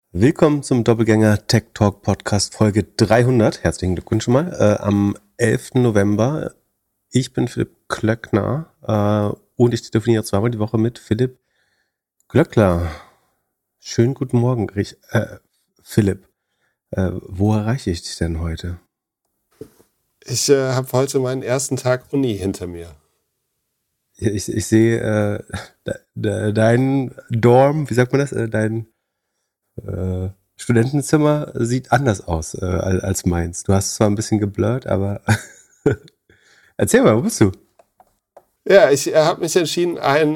Willkommen zum Doppelgänger Tech Talk Podcast Folge 300. Herzlichen Glückwunsch schon mal. Am 11. November. Ich bin Philipp Klöckner und ich telefoniere zweimal die Woche mit Philipp Glöckler. Schönen guten Morgen, Philipp. Wo erreiche ich dich denn heute? Ich habe heute meinen ersten Tag Uni hinter mir. Ich sehe dein Dorm, wie sagt man das? Dein Studentenzimmer sieht anders aus als meins. Du hast zwar ein bisschen geblurrt, aber erzähl mal, wo bist du? Ja, ich habe mich entschieden,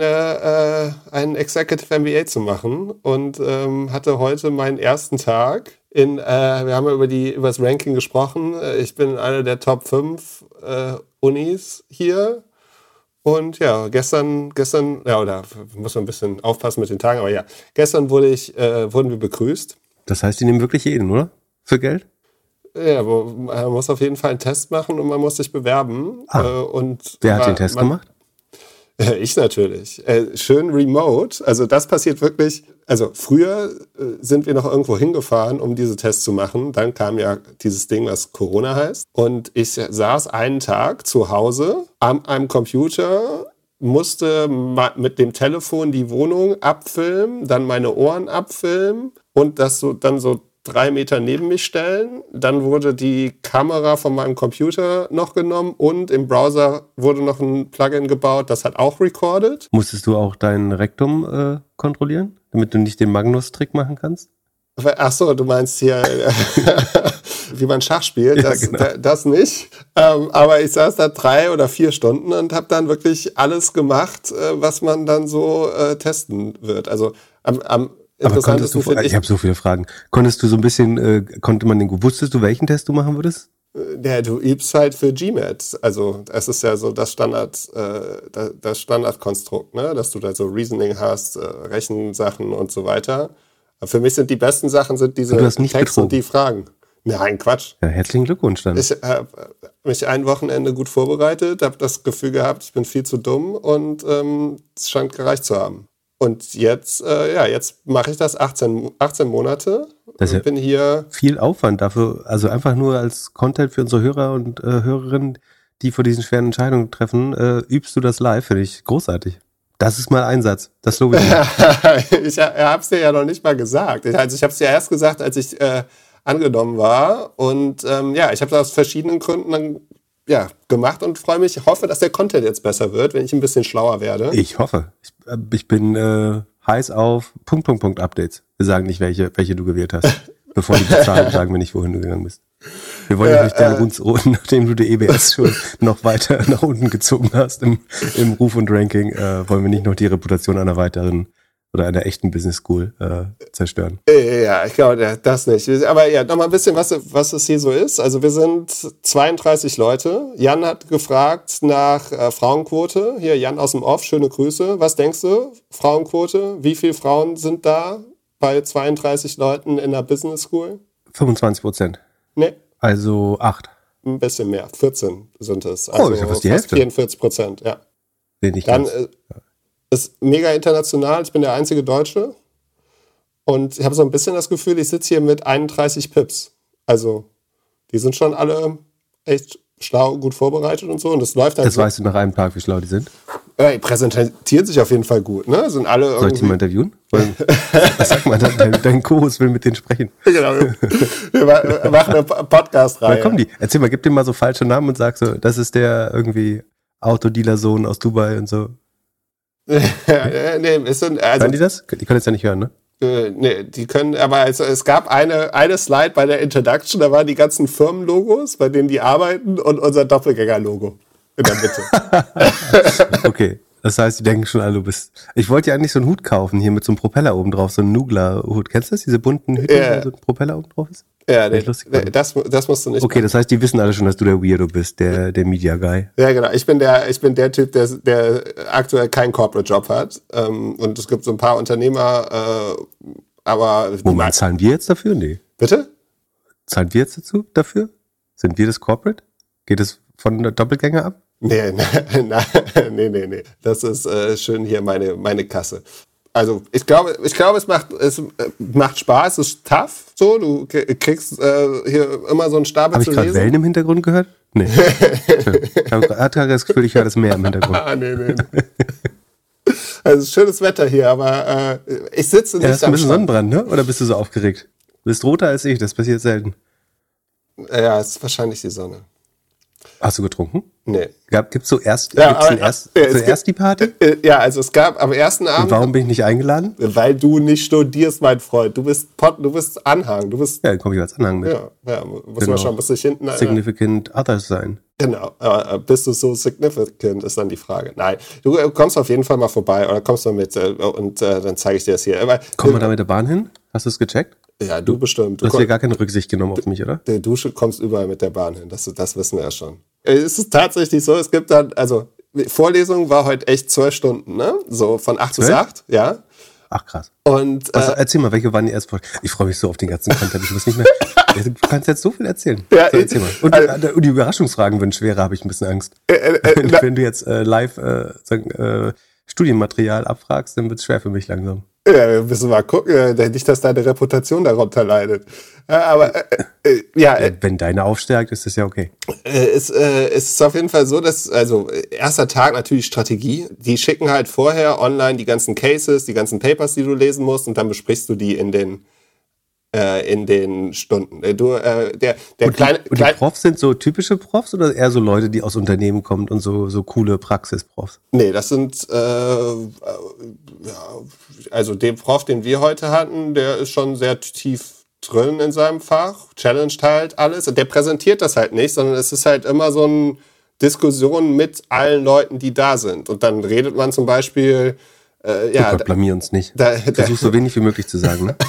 ein Executive MBA zu machen und hatte heute meinen ersten Tag. Wir haben ja über das Ranking gesprochen. Ich bin in einer der Top 5 Unis hier. Und ja, gestern, ja, oder muss man ein bisschen aufpassen mit den Tagen, aber ja, gestern wurden wir begrüßt. Das heißt, die nehmen wirklich jeden, oder? Für Geld? Ja, man muss auf jeden Fall einen Test machen und man muss sich bewerben. Wer hat den Test gemacht? Ich natürlich. Schön remote. Also das passiert wirklich. Also früher sind wir noch irgendwo hingefahren, um diese Tests zu machen. Dann kam ja dieses Ding, was Corona heißt. Und ich saß einen Tag zu Hause an einem Computer, musste mit dem Telefon die Wohnung abfilmen, dann meine Ohren abfilmen und das dann so 3 Meter neben mich stellen. Dann wurde die Kamera von meinem Computer noch genommen und im Browser wurde noch ein Plugin gebaut, das hat auch recorded. Musstest du auch dein Rektum kontrollieren, damit du nicht den Magnus-Trick machen kannst? Ach so, du meinst hier, wie man Schach spielt, Ja, genau. Das nicht. Aber ich saß da 3 oder 4 Stunden und habe dann wirklich alles gemacht, was man dann so testen wird. Also Aber konntest du, ich habe so viele Fragen. Konntest du so ein bisschen, wusstest du, welchen Test du machen würdest? Ja, du übst halt für GMAT. Also es ist ja so das Standardkonstrukt, ne? Dass du da so Reasoning hast, Rechensachen und so weiter. Aber für mich sind die besten Sachen diese Texte und die Fragen. Nein, Quatsch. Ja, herzlichen Glückwunsch dann. Ich habe mich ein Wochenende gut vorbereitet, habe das Gefühl gehabt, ich bin viel zu dumm und es scheint gereicht zu haben. Und jetzt mache ich das 18 Monate. Das ist ja bin hier viel Aufwand dafür, also einfach nur als Content für unsere Hörer und Hörerinnen, die vor diesen schweren Entscheidungen treffen, übst du das live, finde ich großartig. Das ist mal Einsatz, das lobe ich nicht. Ich habe es dir ja noch nicht mal gesagt. Ich habe es dir erst gesagt, als ich angenommen war. Und ich habe das aus verschiedenen Gründen dann gemacht und freue mich. Ich hoffe, dass der Content jetzt besser wird, wenn ich ein bisschen schlauer werde. Ich hoffe. Ich bin heiß auf Updates. Wir sagen nicht, welche du gewählt hast. Bevor die bezahlen, sagen wir nicht, wohin du gegangen bist. Wir wollen ja nicht nachdem du die EBS schon noch weiter nach unten gezogen hast im Ruf und Ranking, wollen wir nicht noch die Reputation einer weiteren oder einer echten Business School zerstören. Ja, ich glaube, das nicht. Aber ja, nochmal ein bisschen, was es hier so ist. Also wir sind 32 Leute. Jan hat gefragt nach Frauenquote. Hier, Jan aus dem Off, schöne Grüße. Was denkst du, Frauenquote? Wie viele Frauen sind da bei 32 Leuten in der Business School? 25%. Nee. Also 8. Ein bisschen mehr, 14 sind es. Also ist ja fast die Hälfte. 44%, ja. Wenig dann ist mega international. Ich bin der einzige Deutsche. Und ich habe so ein bisschen das Gefühl, ich sitze hier mit 31 Pips. Also, die sind schon alle echt schlau, gut vorbereitet und so. Und das läuft dann. Das weißt du nach einem Tag, wie schlau die sind? Die präsentieren sich auf jeden Fall gut, ne? Sind alle irgendwie. Soll ich die mal interviewen? Sag mal, dein Co-Host will mit denen sprechen. Genau. Wir machen eine Podcast-Reihe. Na komm, erzähl mal, gib dem mal so falsche Namen und sag so, das ist der irgendwie Autodealer-Sohn aus Dubai und so. Nee, Hören die das? Die können es ja nicht hören, ne? Nee, die können, aber es gab eine Slide bei der Introduction, da waren die ganzen Firmenlogos, bei denen die arbeiten und unser Doppelgänger-Logo in der Mitte. Okay, das heißt, die denken schon alle, du bist... Ich wollte ja eigentlich so einen Hut kaufen, hier mit so einem Propeller oben drauf, so einen Nugler-Hut. Kennst du das, diese bunten Hüte, wo so ein Propeller oben drauf ist? Ja, das musst du nicht Okay, machen. Das heißt, die wissen alle schon, dass du der Weirdo bist, der Media-Guy. Ja, genau. Ich bin der Typ, der aktuell keinen Corporate-Job hat. Und es gibt so ein paar Unternehmer, aber... Moment, zahlen wir jetzt dafür? Nee. Bitte? Zahlen wir jetzt dafür? Sind wir das Corporate? Geht es von der Doppelgänger ab? Nee. Das ist schön hier meine Kasse. Also ich glaube, es macht Spaß, es ist tough. So, du kriegst hier immer so einen Stapel zu lesen. Habe ich gerade Wellen im Hintergrund gehört? Nee. Ich habe gerade das Gefühl, ich höre das Meer im Hintergrund. Nee. Also schönes Wetter hier, aber ich sitze nicht am Strand. Hast du ein bisschen Sonnenbrand, ne? Oder bist du so aufgeregt? Du bist roter als ich, das passiert selten. Ja, es ist wahrscheinlich die Sonne. Hast du getrunken? Nee. Gibt's zuerst die Party? Ja, also es gab am ersten Abend... Und warum bin ich nicht eingeladen? Weil du nicht studierst, mein Freund. Du bist Anhang. Ja, dann komme ich als Anhang mit. Ja, muss man schon, muss ich hinten... Significant Others sein. Genau, bist du so significant, ist dann die Frage. Nein, du kommst auf jeden Fall mal vorbei oder kommst mal mit und dann zeige ich dir das hier. Kommen wir da mit der Bahn hin? Hast du es gecheckt? Ja, du bestimmt. Du hast ja gar keine Rücksicht genommen auf mich, oder? Du kommst überall mit der Bahn hin, das wissen wir ja schon. Es ist tatsächlich so, es gibt dann, also Vorlesung war heute echt 12 Stunden, ne? So von 8 bis 8, ja. Ach krass. Und erzähl mal, welche waren die erste Folge? Ich freue mich so auf den ganzen Content. Ich muss nicht mehr. Du kannst jetzt so viel erzählen. Ja, so, erzähl mal. Und die Überraschungsfragen werden schwerer, habe ich ein bisschen Angst. Wenn du jetzt live Studienmaterial abfragst, dann wird es schwer für mich langsam. Ja, wir müssen mal gucken, nicht, dass deine Reputation darunter leidet. Aber wenn deine aufstärkt, ist das ja okay. Es ist auf jeden Fall so, dass, also erster Tag natürlich Strategie. Die schicken halt vorher online die ganzen Cases, die ganzen Papers, die du lesen musst, und dann besprichst du die in den Stunden. Die Profs sind so typische Profs oder eher so Leute, die aus Unternehmen kommen und so coole Praxisprofs? Nee, das sind also der Prof, den wir heute hatten, der ist schon sehr tief drin in seinem Fach, challenged halt alles. Und der präsentiert das halt nicht, sondern es ist halt immer so eine Diskussion mit allen Leuten, die da sind. Und dann redet man zum Beispiel... Gott, blamier uns nicht. Versuch so wenig wie möglich zu sagen, ne?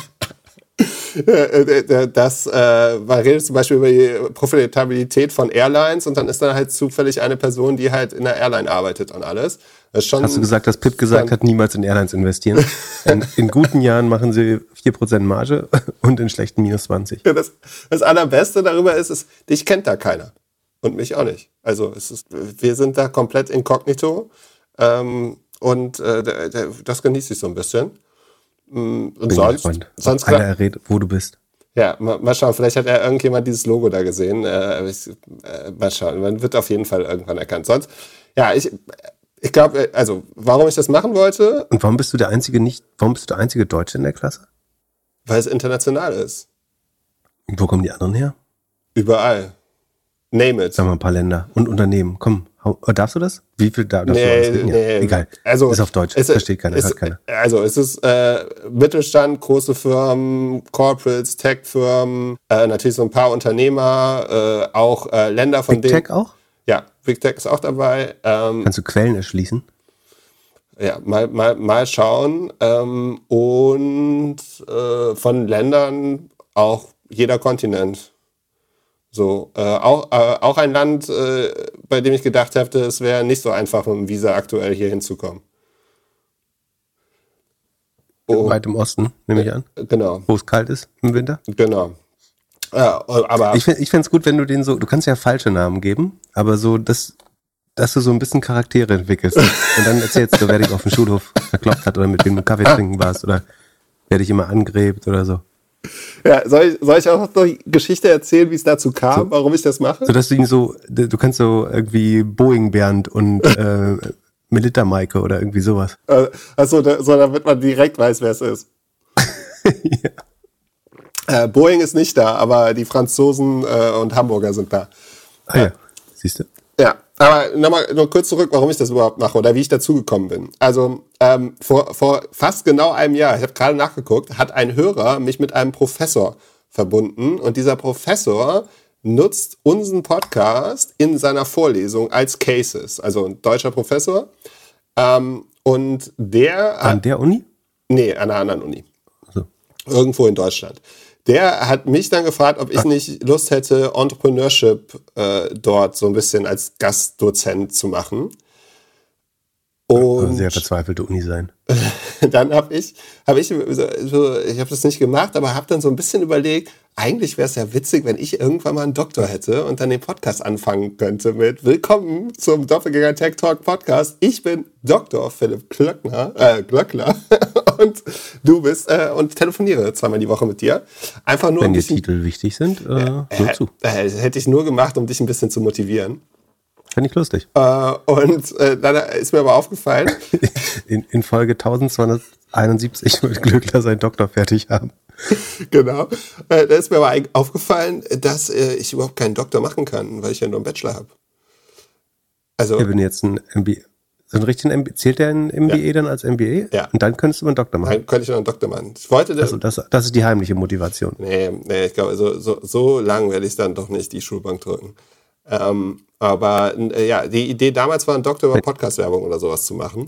Man redet zum Beispiel über die Profitabilität von Airlines und dann ist da halt zufällig eine Person, die halt in der Airline arbeitet und alles. Hast du gesagt, dass Pip gesagt hat, niemals in Airlines investieren? In guten Jahren machen sie 4% Marge und in schlechten minus 20%. Ja, das Allerbeste darüber ist, dich kennt da keiner. Und mich auch nicht. Also wir sind da komplett inkognito und das genieße ich so ein bisschen. Und sonst einer errät, wo du bist. Ja, mal schauen, vielleicht hat irgendjemand dieses Logo da gesehen. Mal schauen, man wird auf jeden Fall irgendwann erkannt. Sonst, ja, ich glaube, also warum ich das machen wollte. Und warum bist du der einzige Deutsche in der Klasse? Weil es international ist. Und wo kommen die anderen her? Überall. Name it. Sag mal ein paar Länder und Unternehmen. Komm, darfst du das? Wie viel darfst du ausreden? Nee. Egal, also, ist auf Deutsch, versteht keiner, hört keiner. Also es ist Mittelstand, große Firmen, Corporates, Tech-Firmen, natürlich so ein paar Unternehmer, auch Länder von denen... Big Tech auch? Ja, Big Tech ist auch dabei. Kannst du Quellen erschließen? Ja, mal schauen. Und von Ländern auch jeder Kontinent. So, auch ein Land, bei dem ich gedacht hätte, es wäre nicht so einfach, mit dem Visa aktuell hier hinzukommen. Weit im Osten, nehme ich an. Genau. Wo es kalt ist im Winter. Genau. Ja, aber ich fände es gut, wenn du du kannst ja falsche Namen geben, aber so, dass du so ein bisschen Charaktere entwickelst. Und dann erzählst du, wer dich auf dem Schulhof verkloppt hat oder mit wem du Kaffee trinken warst oder wer dich immer angräbt oder so. Ja, soll ich auch noch die Geschichte erzählen, wie es dazu kam, warum ich das mache? So, dass du kannst so irgendwie Boeing Bernd und Melitta Maike oder irgendwie sowas. Achso, damit man direkt weiß, wer es ist. Ja. Boeing ist nicht da, aber die Franzosen und Hamburger sind da. Ah ja, siehst du? Ja, aber nur kurz zurück, warum ich das überhaupt mache oder wie ich dazugekommen bin. Also vor fast genau einem Jahr, ich habe gerade nachgeguckt, hat ein Hörer mich mit einem Professor verbunden und dieser Professor nutzt unseren Podcast in seiner Vorlesung als Cases. Also ein deutscher Professor. Und der... An der Uni? Nee, an einer anderen Uni. So. Irgendwo in Deutschland. Der hat mich dann gefragt, ob ich nicht Lust hätte, Entrepreneurship dort so ein bisschen als Gastdozent zu machen. Und sehr verzweifelte Uni sein. Dann habe ich das nicht gemacht, aber habe dann so ein bisschen überlegt, eigentlich wäre es ja witzig, wenn ich irgendwann mal einen Doktor hätte und dann den Podcast anfangen könnte mit Willkommen zum Doppelgänger Tech Talk Podcast. Ich bin Dr. Philipp Glöckler und du bist und telefoniere zweimal die Woche mit dir. Einfach nur wenn die Titel wichtig sind, nur zu. Hätte ich nur gemacht, um dich ein bisschen zu motivieren. Fände ich lustig. Und dann ist mir aber aufgefallen. In Folge 1271 wird Glöckler seinen Doktor fertig haben. Genau. Da ist mir aber aufgefallen, dass ich überhaupt keinen Doktor machen kann, weil ich ja nur einen Bachelor habe. Also, wenn du jetzt ein MBA, so einen richtigen MBA, zählt der ein MBA dann als MBA? Ja. Und dann könntest du einen Doktor machen? Dann könnte ich noch einen Doktor machen. Ich wollte also das ist die heimliche Motivation. Nee, ich glaube, so lang werde ich dann doch nicht die Schulbank drücken. Aber die Idee damals war, einen Doktor über Podcast-Werbung oder sowas zu machen.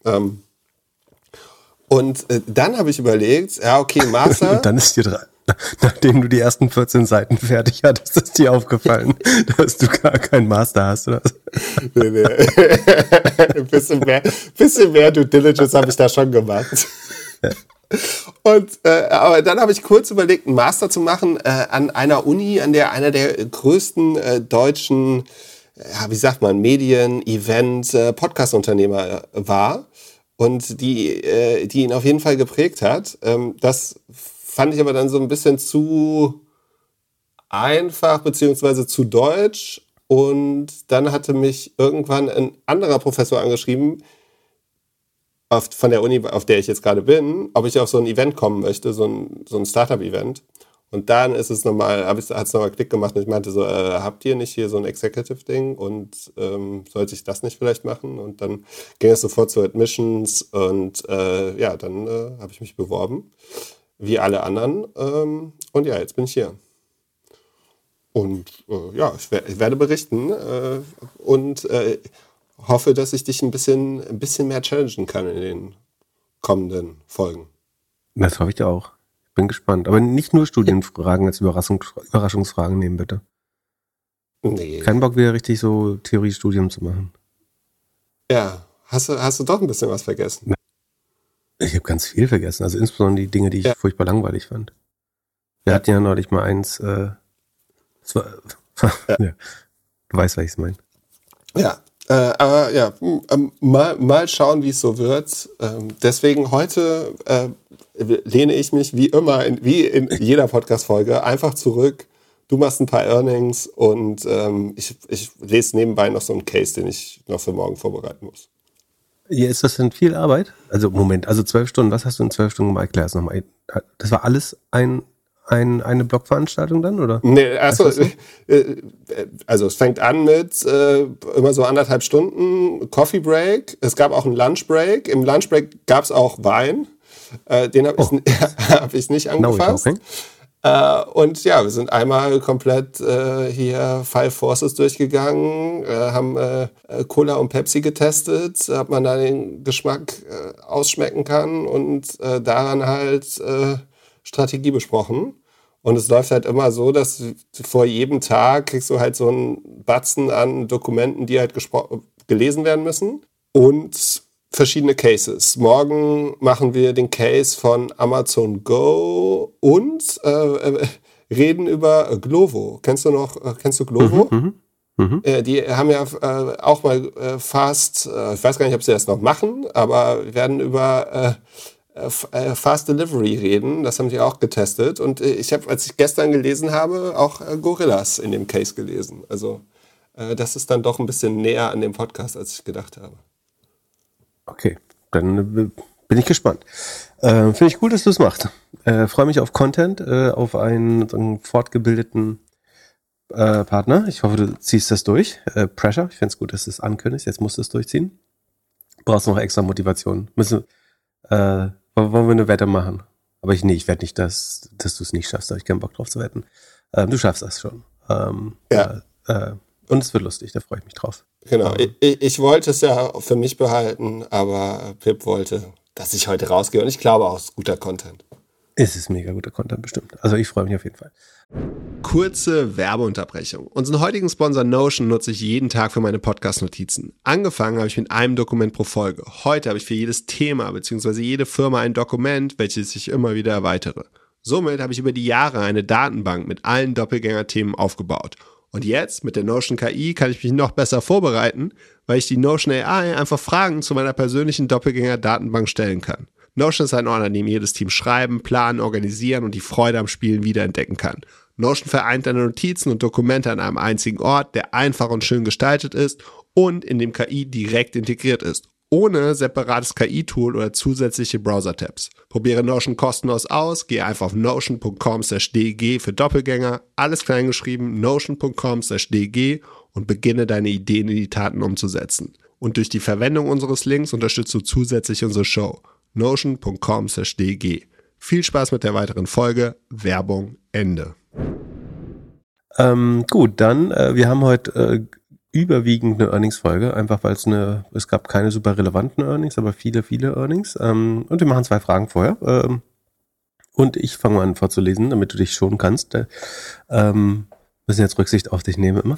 Und dann habe ich überlegt, ja, okay, Master. Und dann ist dir nachdem du die ersten 14 Seiten fertig hattest, ist dir aufgefallen, dass du gar keinen Master hast, oder? Nee. Ein bisschen mehr Due Diligence habe ich da schon gemacht. Ja. Und aber dann habe ich kurz überlegt, einen Master zu machen an einer Uni, an der einer der größten deutschen, Medien-, Event-, Podcast-Unternehmer war. Und die ihn auf jeden Fall geprägt hat. Das fand ich aber dann so ein bisschen zu einfach beziehungsweise zu deutsch. Und dann hatte mich irgendwann ein anderer Professor angeschrieben, von der Uni, auf der ich jetzt gerade bin, ob ich auf so ein Event kommen möchte, so ein Startup-Event. Und dann ist es hat es nochmal Klick gemacht und ich meinte so, habt ihr nicht hier so ein Executive-Ding und sollte ich das nicht vielleicht machen? Und dann ging es sofort zu Admissions und dann habe ich mich beworben, wie alle anderen. Und ja, jetzt bin ich hier. Und ich werde berichten und hoffe, dass ich dich ein bisschen mehr challengen kann in den kommenden Folgen. Das hoffe ich dir auch. Bin gespannt. Aber nicht nur Studienfragen als Überraschungsfragen nehmen, bitte. Nee. Kein Bock, wieder richtig so Theoriestudium zu machen. Ja, hast du doch ein bisschen was vergessen? Ich habe ganz viel vergessen. Also insbesondere die Dinge, die ich furchtbar langweilig fand. Wir hatten ja neulich mal eins, ja. Du weißt, was ich meine. Ja, aber ja, mal schauen, wie es so wird. Deswegen heute lehne ich mich wie immer, wie in jeder Podcast-Folge, einfach zurück. Du machst ein paar Earnings und ich lese nebenbei noch so einen Case, den ich noch für morgen vorbereiten muss. Ja, ist das denn viel Arbeit? Also Moment, 12 Stunden, was hast du in 12 Stunden gemacht? Erklär es nochmal. Das war alles eine Blogveranstaltung dann, oder? Nee, also es fängt an mit immer so 1,5 Stunden Coffee Break. Es gab auch einen Lunch Break. Im Lunch Break gab es auch Wein. Den hab ich nicht angefasst. Und ja, wir sind einmal komplett hier Five Forces durchgegangen, haben Cola und Pepsi getestet, ob man da den Geschmack ausschmecken kann und daran halt Strategie besprochen. Und es läuft halt immer so, dass vor jedem Tag kriegst du halt so einen Batzen an Dokumenten, die halt gelesen werden müssen und verschiedene Cases. Morgen machen wir den Case von Amazon Go und reden über Glovo. Kennst du Glovo? Die haben ja auch mal fast, ich weiß gar nicht, ob sie das noch machen, aber werden über Fast Delivery reden. Das haben die auch getestet. Und ich habe, als ich gestern gelesen habe, auch Gorillas in dem Case gelesen. Also das ist dann doch ein bisschen näher an dem Podcast, als ich gedacht habe. Okay, dann bin ich gespannt. Finde ich gut, dass du es machst. Freue mich auf Content, auf einen fortgebildeten Partner. Ich hoffe, du ziehst das durch. Pressure, ich finde es gut, dass du es ankündigst. Jetzt musst du es durchziehen. Brauchst noch extra Motivation. Wollen wir eine Wette machen? Aber ich wette nicht, dass du es nicht schaffst. Da habe ich keinen Bock drauf zu wetten. Du schaffst das schon. Und es wird lustig, da freue ich mich drauf. Genau, ich wollte es ja für mich behalten, aber Pip wollte, dass ich heute rausgehe. Und ich glaube auch, es ist guter Content. Es ist mega guter Content, bestimmt. Also ich freue mich auf jeden Fall. Kurze Werbeunterbrechung. Unseren heutigen Sponsor Notion nutze ich jeden Tag für meine Podcast-Notizen. Angefangen habe ich mit einem Dokument pro Folge. Heute habe ich für jedes Thema bzw. jede Firma ein Dokument, welches ich immer wieder erweitere. Somit habe ich über die Jahre eine Datenbank mit allen Doppelgänger-Themen aufgebaut. Und jetzt mit der Notion KI kann ich mich noch besser vorbereiten, weil ich die Notion AI einfach Fragen zu meiner persönlichen Doppelgänger-Datenbank stellen kann. Notion ist ein Ort, an dem jedes Team schreiben, planen, organisieren und die Freude am Spielen wiederentdecken kann. Notion vereint deine Notizen und Dokumente an einem einzigen Ort, der einfach und schön gestaltet ist und in dem KI direkt integriert ist, ohne separates KI-Tool oder zusätzliche Browser-Tabs. Probiere Notion kostenlos aus, gehe einfach auf notion.com/dg für Doppelgänger, alles kleingeschrieben, notion.com/dg und beginne deine Ideen in die Taten umzusetzen. Und durch die Verwendung unseres Links unterstützt du zusätzlich unsere Show. notion.com/dg. Viel Spaß mit der weiteren Folge. Werbung Ende. Gut, dann, wir haben heute überwiegend eine Earnings-Folge, einfach weil es gab keine super relevanten Earnings, aber viele Earnings. Und wir machen 2 Fragen vorher. Und ich fange mal an vorzulesen, damit du dich schonen kannst. Müssen jetzt Rücksicht auf dich nehmen immer.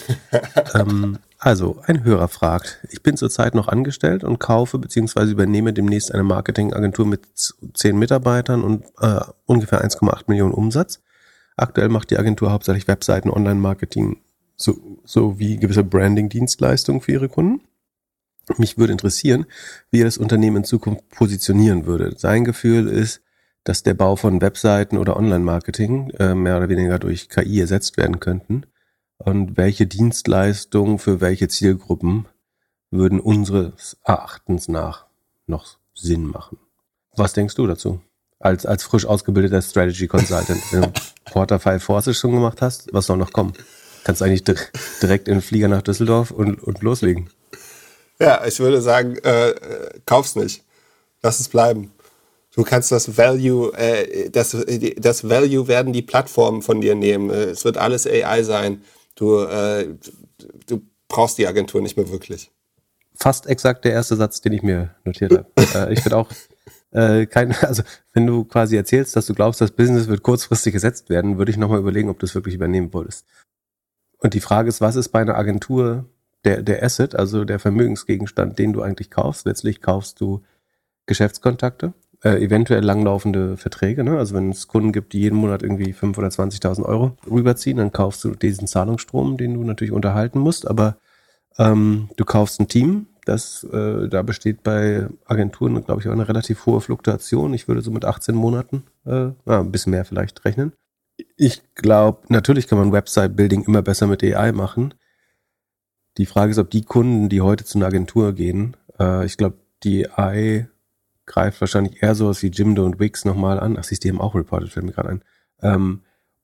Also, ein Hörer fragt, ich bin zurzeit noch angestellt und kaufe bzw. übernehme demnächst eine Marketingagentur mit 10 Mitarbeitern und ungefähr 1,8 Millionen Umsatz. Aktuell macht die Agentur hauptsächlich Webseiten, Online-Marketing sowie gewisse Branding-Dienstleistungen für ihre Kunden. Mich würde interessieren, wie er das Unternehmen in Zukunft positionieren würde. Sein Gefühl ist, dass der Bau von Webseiten oder Online-Marketing mehr oder weniger durch KI ersetzt werden könnten. Und welche Dienstleistungen für welche Zielgruppen würden unseres Erachtens nach noch Sinn machen? Was denkst du dazu? Als frisch ausgebildeter Strategy Consultant, wenn du Porter 5 Forces schon gemacht hast, was soll noch kommen? Kannst du eigentlich direkt in den Flieger nach Düsseldorf und loslegen? Ja, ich würde sagen, kauf's nicht. Lass es bleiben. Du kannst das Value werden die Plattformen von dir nehmen. Es wird alles AI sein. Du brauchst die Agentur nicht mehr wirklich. Fast exakt der erste Satz, den ich mir notiert habe. Ich würde auch also wenn du quasi erzählst, dass du glaubst, das Business wird kurzfristig gesetzt werden, würde ich nochmal überlegen, ob du es wirklich übernehmen wolltest. Und die Frage ist, was ist bei einer Agentur der Asset, also der Vermögensgegenstand, den du eigentlich kaufst? Letztlich kaufst du Geschäftskontakte, eventuell langlaufende Verträge, ne? Also wenn es Kunden gibt, die jeden Monat irgendwie 5.000 oder 20.000 Euro rüberziehen, dann kaufst du diesen Zahlungsstrom, den du natürlich unterhalten musst, aber du kaufst ein Team, da besteht bei Agenturen, glaube ich, auch eine relativ hohe Fluktuation. Ich würde so mit 18 Monaten, ein bisschen mehr vielleicht rechnen. Ich glaube, natürlich kann man Website-Building immer besser mit AI machen. Die Frage ist, ob die Kunden, die heute zu einer Agentur gehen, ich glaube, die AI greift wahrscheinlich eher sowas wie Jimdo und Wix nochmal an. Ach, siehst du, die haben auch reported, fällt mir gerade ein.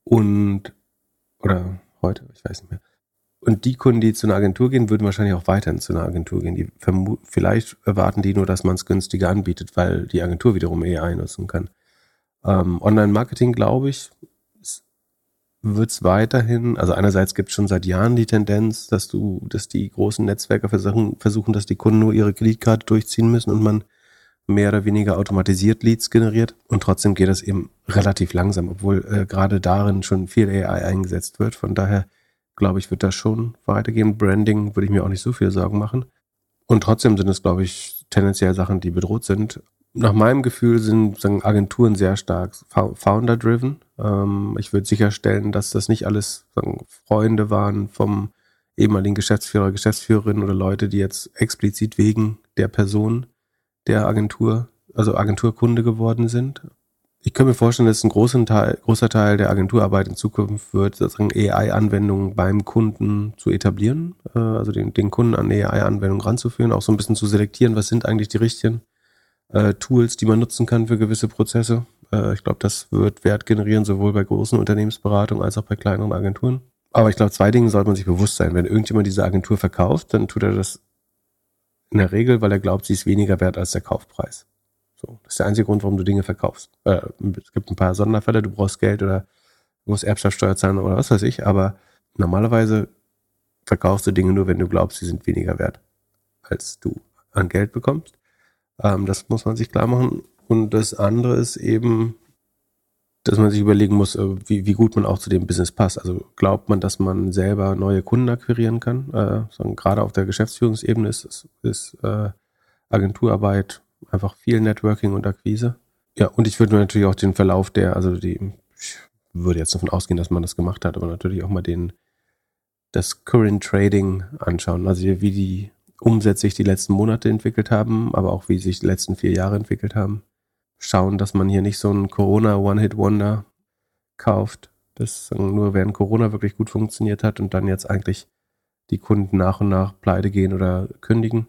Oder heute, ich weiß nicht mehr. Und die Kunden, die zu einer Agentur gehen, würden wahrscheinlich auch weiterhin zu einer Agentur gehen. Vielleicht erwarten die nur, dass man es günstiger anbietet, weil die Agentur wiederum AI nutzen kann. Online-Marketing, glaube ich, wird es weiterhin, also einerseits gibt es schon seit Jahren die Tendenz, dass die großen Netzwerke versuchen, dass die Kunden nur ihre Kreditkarte durchziehen müssen und man mehr oder weniger automatisiert Leads generiert. Und trotzdem geht das eben relativ langsam, obwohl gerade darin schon viel AI eingesetzt wird. Von daher glaube ich, wird das schon weitergehen. Branding würde ich mir auch nicht so viel Sorgen machen. Und trotzdem sind es, glaube ich, tendenziell Sachen, die bedroht sind. Nach meinem Gefühl sind Agenturen sehr stark founder-driven. Ich würde sicherstellen, dass das nicht alles Freunde waren vom ehemaligen Geschäftsführer, Geschäftsführerin oder Leute, die jetzt explizit wegen der Person der Agentur, also Agenturkunde geworden sind. Ich kann mir vorstellen, dass ein großer Teil der Agenturarbeit in Zukunft wird, sozusagen AI-Anwendungen beim Kunden zu etablieren, also den Kunden an AI-Anwendungen ranzuführen, auch so ein bisschen zu selektieren, was sind eigentlich die richtigen Tools, die man nutzen kann für gewisse Prozesse. Ich glaube, das wird Wert generieren, sowohl bei großen Unternehmensberatungen als auch bei kleineren Agenturen. Aber ich glaube, 2 Dinge sollte man sich bewusst sein. Wenn irgendjemand diese Agentur verkauft, dann tut er das in der Regel, weil er glaubt, sie ist weniger wert als der Kaufpreis. So, das ist der einzige Grund, warum du Dinge verkaufst. Es gibt ein paar Sonderfälle, du brauchst Geld oder du musst Erbschaftssteuer zahlen oder was weiß ich, aber normalerweise verkaufst du Dinge nur, wenn du glaubst, sie sind weniger wert, als du an Geld bekommst. Das muss man sich klar machen. Und das andere ist eben, dass man sich überlegen muss, wie gut man auch zu dem Business passt. Also glaubt man, dass man selber neue Kunden akquirieren kann? Gerade auf der Geschäftsführungsebene ist Agenturarbeit einfach viel Networking und Akquise. Ja, und ich würde natürlich auch den Verlauf die ich würde jetzt davon ausgehen, dass man das gemacht hat, aber natürlich auch mal das Current Trading anschauen, also wie die Umsätze sich die letzten Monate entwickelt haben, aber auch wie sich die letzten 4 Jahre entwickelt haben. Schauen, dass man hier nicht so einen Corona One-Hit-Wonder kauft, das nur während Corona wirklich gut funktioniert hat und dann jetzt eigentlich die Kunden nach und nach pleite gehen oder kündigen.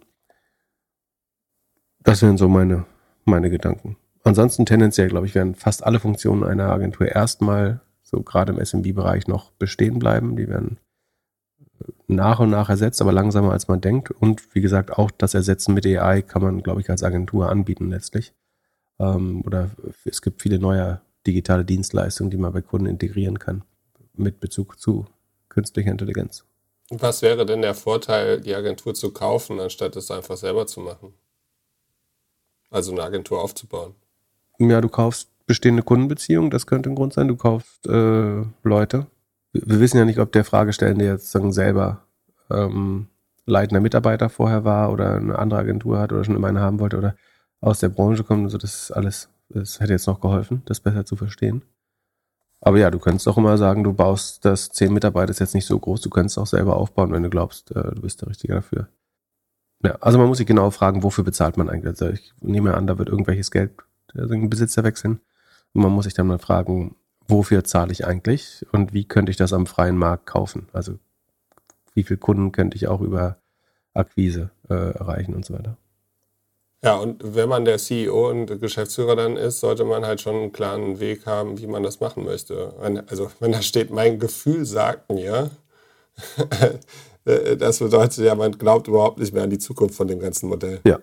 Das wären so meine Gedanken. Ansonsten tendenziell, glaube ich, werden fast alle Funktionen einer Agentur erstmal so gerade im SMB-Bereich noch bestehen bleiben. Die werden nach und nach ersetzt, aber langsamer als man denkt. Und wie gesagt, auch das Ersetzen mit AI kann man, glaube ich, als Agentur anbieten letztlich. Oder es gibt viele neue digitale Dienstleistungen, die man bei Kunden integrieren kann mit Bezug zu künstlicher Intelligenz. Was wäre denn der Vorteil, die Agentur zu kaufen, anstatt es einfach selber zu machen? Also eine Agentur aufzubauen. Ja, du kaufst bestehende Kundenbeziehungen, das könnte ein Grund sein. Du kaufst Leute. Wir wissen ja nicht, ob der Fragestellende jetzt selber leitender Mitarbeiter vorher war oder eine andere Agentur hat oder schon immer eine haben wollte oder aus der Branche kommt. Also das ist alles, das hätte jetzt noch geholfen, das besser zu verstehen. Aber ja, du könntest auch immer sagen, du baust das 10 Mitarbeiter, ist jetzt nicht so groß, du könntest auch selber aufbauen, wenn du glaubst, du bist der Richtige dafür. Ja, also man muss sich genau fragen, wofür bezahlt man eigentlich. Also ich nehme an, da wird irgendwelches Geld den Besitzer wechseln. Und man muss sich dann mal fragen, wofür zahle ich eigentlich und wie könnte ich das am freien Markt kaufen? Also wie viele Kunden könnte ich auch über Akquise erreichen und so weiter. Ja, und wenn man der CEO und Geschäftsführer dann ist, sollte man halt schon einen klaren Weg haben, wie man das machen möchte. Also wenn da steht, mein Gefühl sagt mir, das bedeutet ja, man glaubt überhaupt nicht mehr an die Zukunft von dem ganzen Modell. Ja.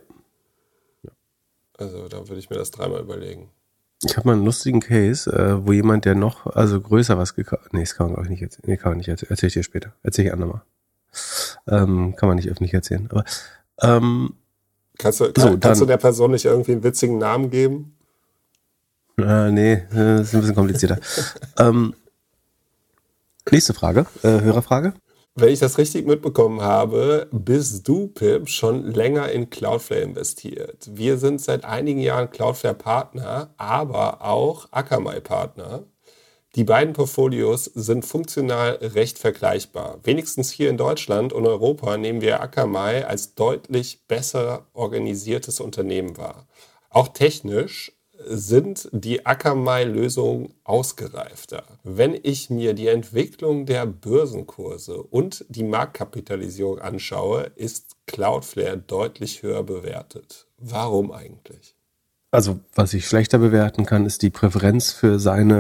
Also da würde ich mir das 3-mal überlegen. Ich habe mal einen lustigen Case, wo jemand, der noch größer was gekauft... Nee, das kann man glaube ich nicht erzählen. Nee, kann man nicht erzählen. Erzähl ich dir später. Erzähl ich andermal. Kann man nicht öffentlich erzählen. Aber kannst du der Person nicht irgendwie einen witzigen Namen geben? Nee, das ist ein bisschen komplizierter. Nächste Frage, Hörerfrage. Wenn ich das richtig mitbekommen habe, bist du, Pip, schon länger in Cloudflare investiert. Wir sind seit einigen Jahren Cloudflare-Partner, aber auch Akamai-Partner. Die beiden Portfolios sind funktional recht vergleichbar. Wenigstens hier in Deutschland und Europa nehmen wir Akamai als deutlich besser organisiertes Unternehmen wahr. Auch technisch sind die Akamai-Lösungen ausgereifter. Wenn ich mir die Entwicklung der Börsenkurse und die Marktkapitalisierung anschaue, ist Cloudflare deutlich höher bewertet. Warum eigentlich? Also, was ich schlechter bewerten kann, ist die Präferenz für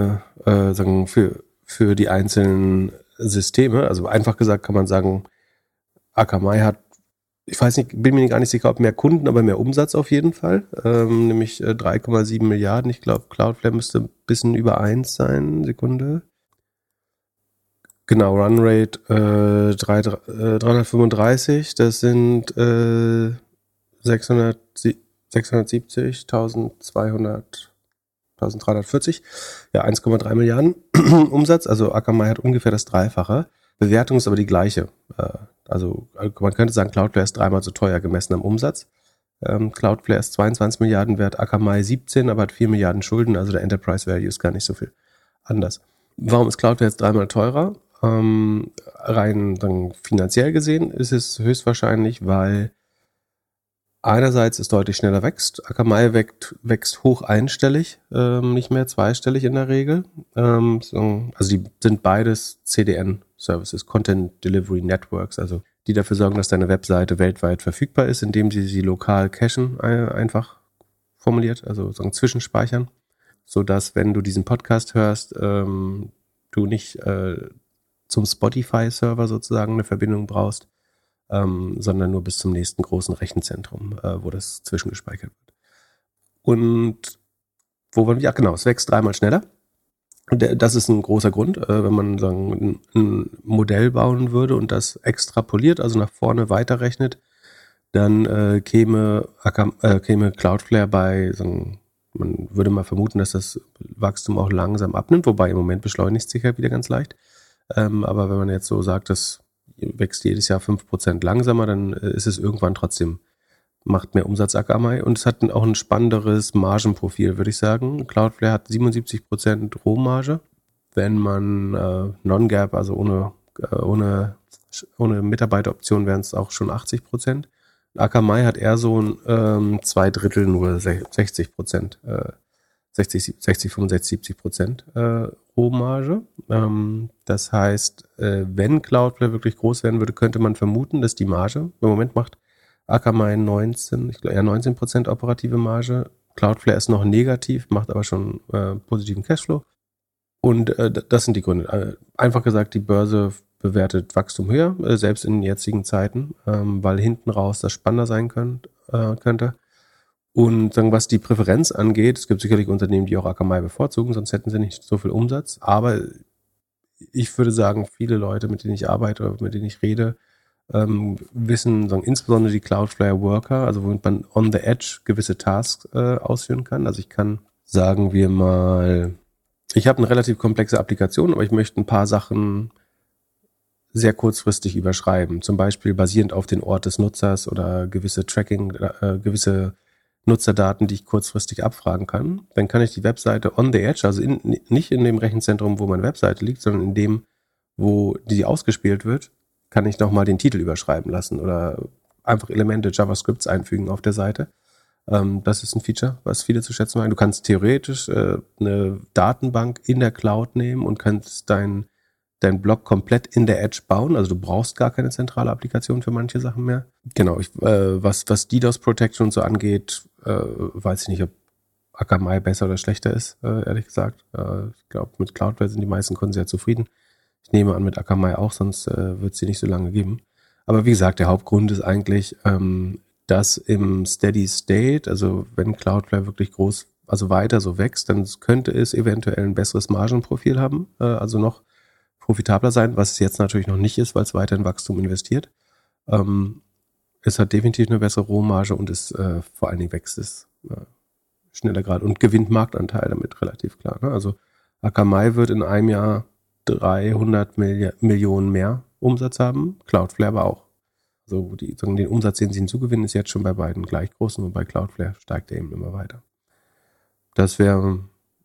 für die einzelnen Systeme. Also einfach gesagt kann man sagen, Akamai hat, ich weiß nicht, bin mir gar nicht sicher, ob mehr Kunden, aber mehr Umsatz auf jeden Fall. Nämlich 3,7 Milliarden. Ich glaube, Cloudflare müsste ein bisschen über 1 sein. Sekunde. Genau, Runrate 335. Das sind 670, 1340. Ja, 1,3 Milliarden Umsatz. Also Akamai hat ungefähr das Dreifache. Bewertung ist aber die gleiche. Also man könnte sagen, Cloudflare ist 3-mal so teuer gemessen am Umsatz. Cloudflare ist 22 Milliarden wert, Akamai 17, aber hat 4 Milliarden Schulden, also der Enterprise Value ist gar nicht so viel anders. Warum ist Cloudflare jetzt 3-mal teurer? Rein dann finanziell gesehen ist es höchstwahrscheinlich, weil einerseits es deutlich schneller wächst. Akamai wächst hoch einstellig, nicht mehr zweistellig in der Regel. Also die sind beides CDN-Services, Content Delivery Networks, also die dafür sorgen, dass deine Webseite weltweit verfügbar ist, indem sie lokal cachen, einfach formuliert, also zwischenspeichern, sodass, wenn du diesen Podcast hörst, du nicht zum Spotify-Server sozusagen eine Verbindung brauchst, sondern nur bis zum nächsten großen Rechenzentrum, wo das zwischengespeichert wird. Und wo waren wir? Ja, genau, es wächst 3-mal schneller. Das ist ein großer Grund, wenn man ein Modell bauen würde und das extrapoliert, also nach vorne weiterrechnet, dann käme Cloudflare bei, man würde mal vermuten, dass das Wachstum auch langsam abnimmt, wobei im Moment beschleunigt es sich ja wieder ganz leicht. Aber wenn man jetzt so sagt, das wächst jedes Jahr 5% langsamer, dann ist es irgendwann trotzdem, macht mehr Umsatz Akamai und es hat auch ein spannenderes Margenprofil, würde ich sagen. Cloudflare hat 77% Rohmarge wenn man Non-GAAP, also ohne Mitarbeiteroption wären es auch schon 80%. Akamai hat eher so ein 2/3 nur 60%, 60, 65, 70% Rohmarge. Das heißt, wenn Cloudflare wirklich groß werden würde, könnte man vermuten, dass die Marge, im Moment macht Akamai 19% operative Marge. Cloudflare ist noch negativ, macht aber schon positiven Cashflow. Und das sind die Gründe. Einfach gesagt, die Börse bewertet Wachstum höher, selbst in jetzigen Zeiten, weil hinten raus das spannender sein könnte. Und sagen, was die Präferenz angeht, es gibt sicherlich Unternehmen, die auch Akamai bevorzugen, sonst hätten sie nicht so viel Umsatz. Aber ich würde sagen, viele Leute, mit denen ich arbeite oder mit denen ich rede, wissen, sagen, insbesondere die Cloudflare Worker, also womit man on the edge gewisse Tasks ausführen kann. Also ich kann, sagen wir mal, ich habe eine relativ komplexe Applikation, aber ich möchte ein paar Sachen sehr kurzfristig überschreiben. Zum Beispiel basierend auf den Ort des Nutzers oder gewisse gewisse Nutzerdaten, die ich kurzfristig abfragen kann. Dann kann ich die Webseite on the edge, also nicht in dem Rechenzentrum, wo meine Webseite liegt, sondern in dem, wo die ausgespielt wird, kann ich nochmal den Titel überschreiben lassen oder einfach Elemente JavaScripts einfügen auf der Seite. Das ist ein Feature, was viele zu schätzen meinen. Du kannst theoretisch eine Datenbank in der Cloud nehmen und kannst dein Blog komplett in der Edge bauen. Also du brauchst gar keine zentrale Applikation für manche Sachen mehr. Genau, was DDoS Protection und so angeht, weiß ich nicht, ob Akamai besser oder schlechter ist, ehrlich gesagt. Ich glaube, mit Cloudflare sind die meisten Kunden sehr zufrieden. Ich nehme an, mit Akamai auch, sonst wird es sie nicht so lange geben. Aber wie gesagt, der Hauptgrund ist eigentlich, dass im Steady State, also wenn Cloudflare wirklich groß, also weiter so wächst, dann könnte es eventuell ein besseres Margenprofil haben, also noch profitabler sein, was es jetzt natürlich noch nicht ist, weil es weiter in Wachstum investiert. Es hat definitiv eine bessere Rohmarge und ist vor allen Dingen wächst es schneller gerade und gewinnt Marktanteil damit relativ klar. Ne? Also Akamai wird in einem Jahr 300 Millionen mehr Umsatz haben, Cloudflare aber auch. Also den Umsatz, den sie hinzugewinnen, ist jetzt schon bei beiden gleich groß und bei Cloudflare steigt er eben immer weiter. Das wäre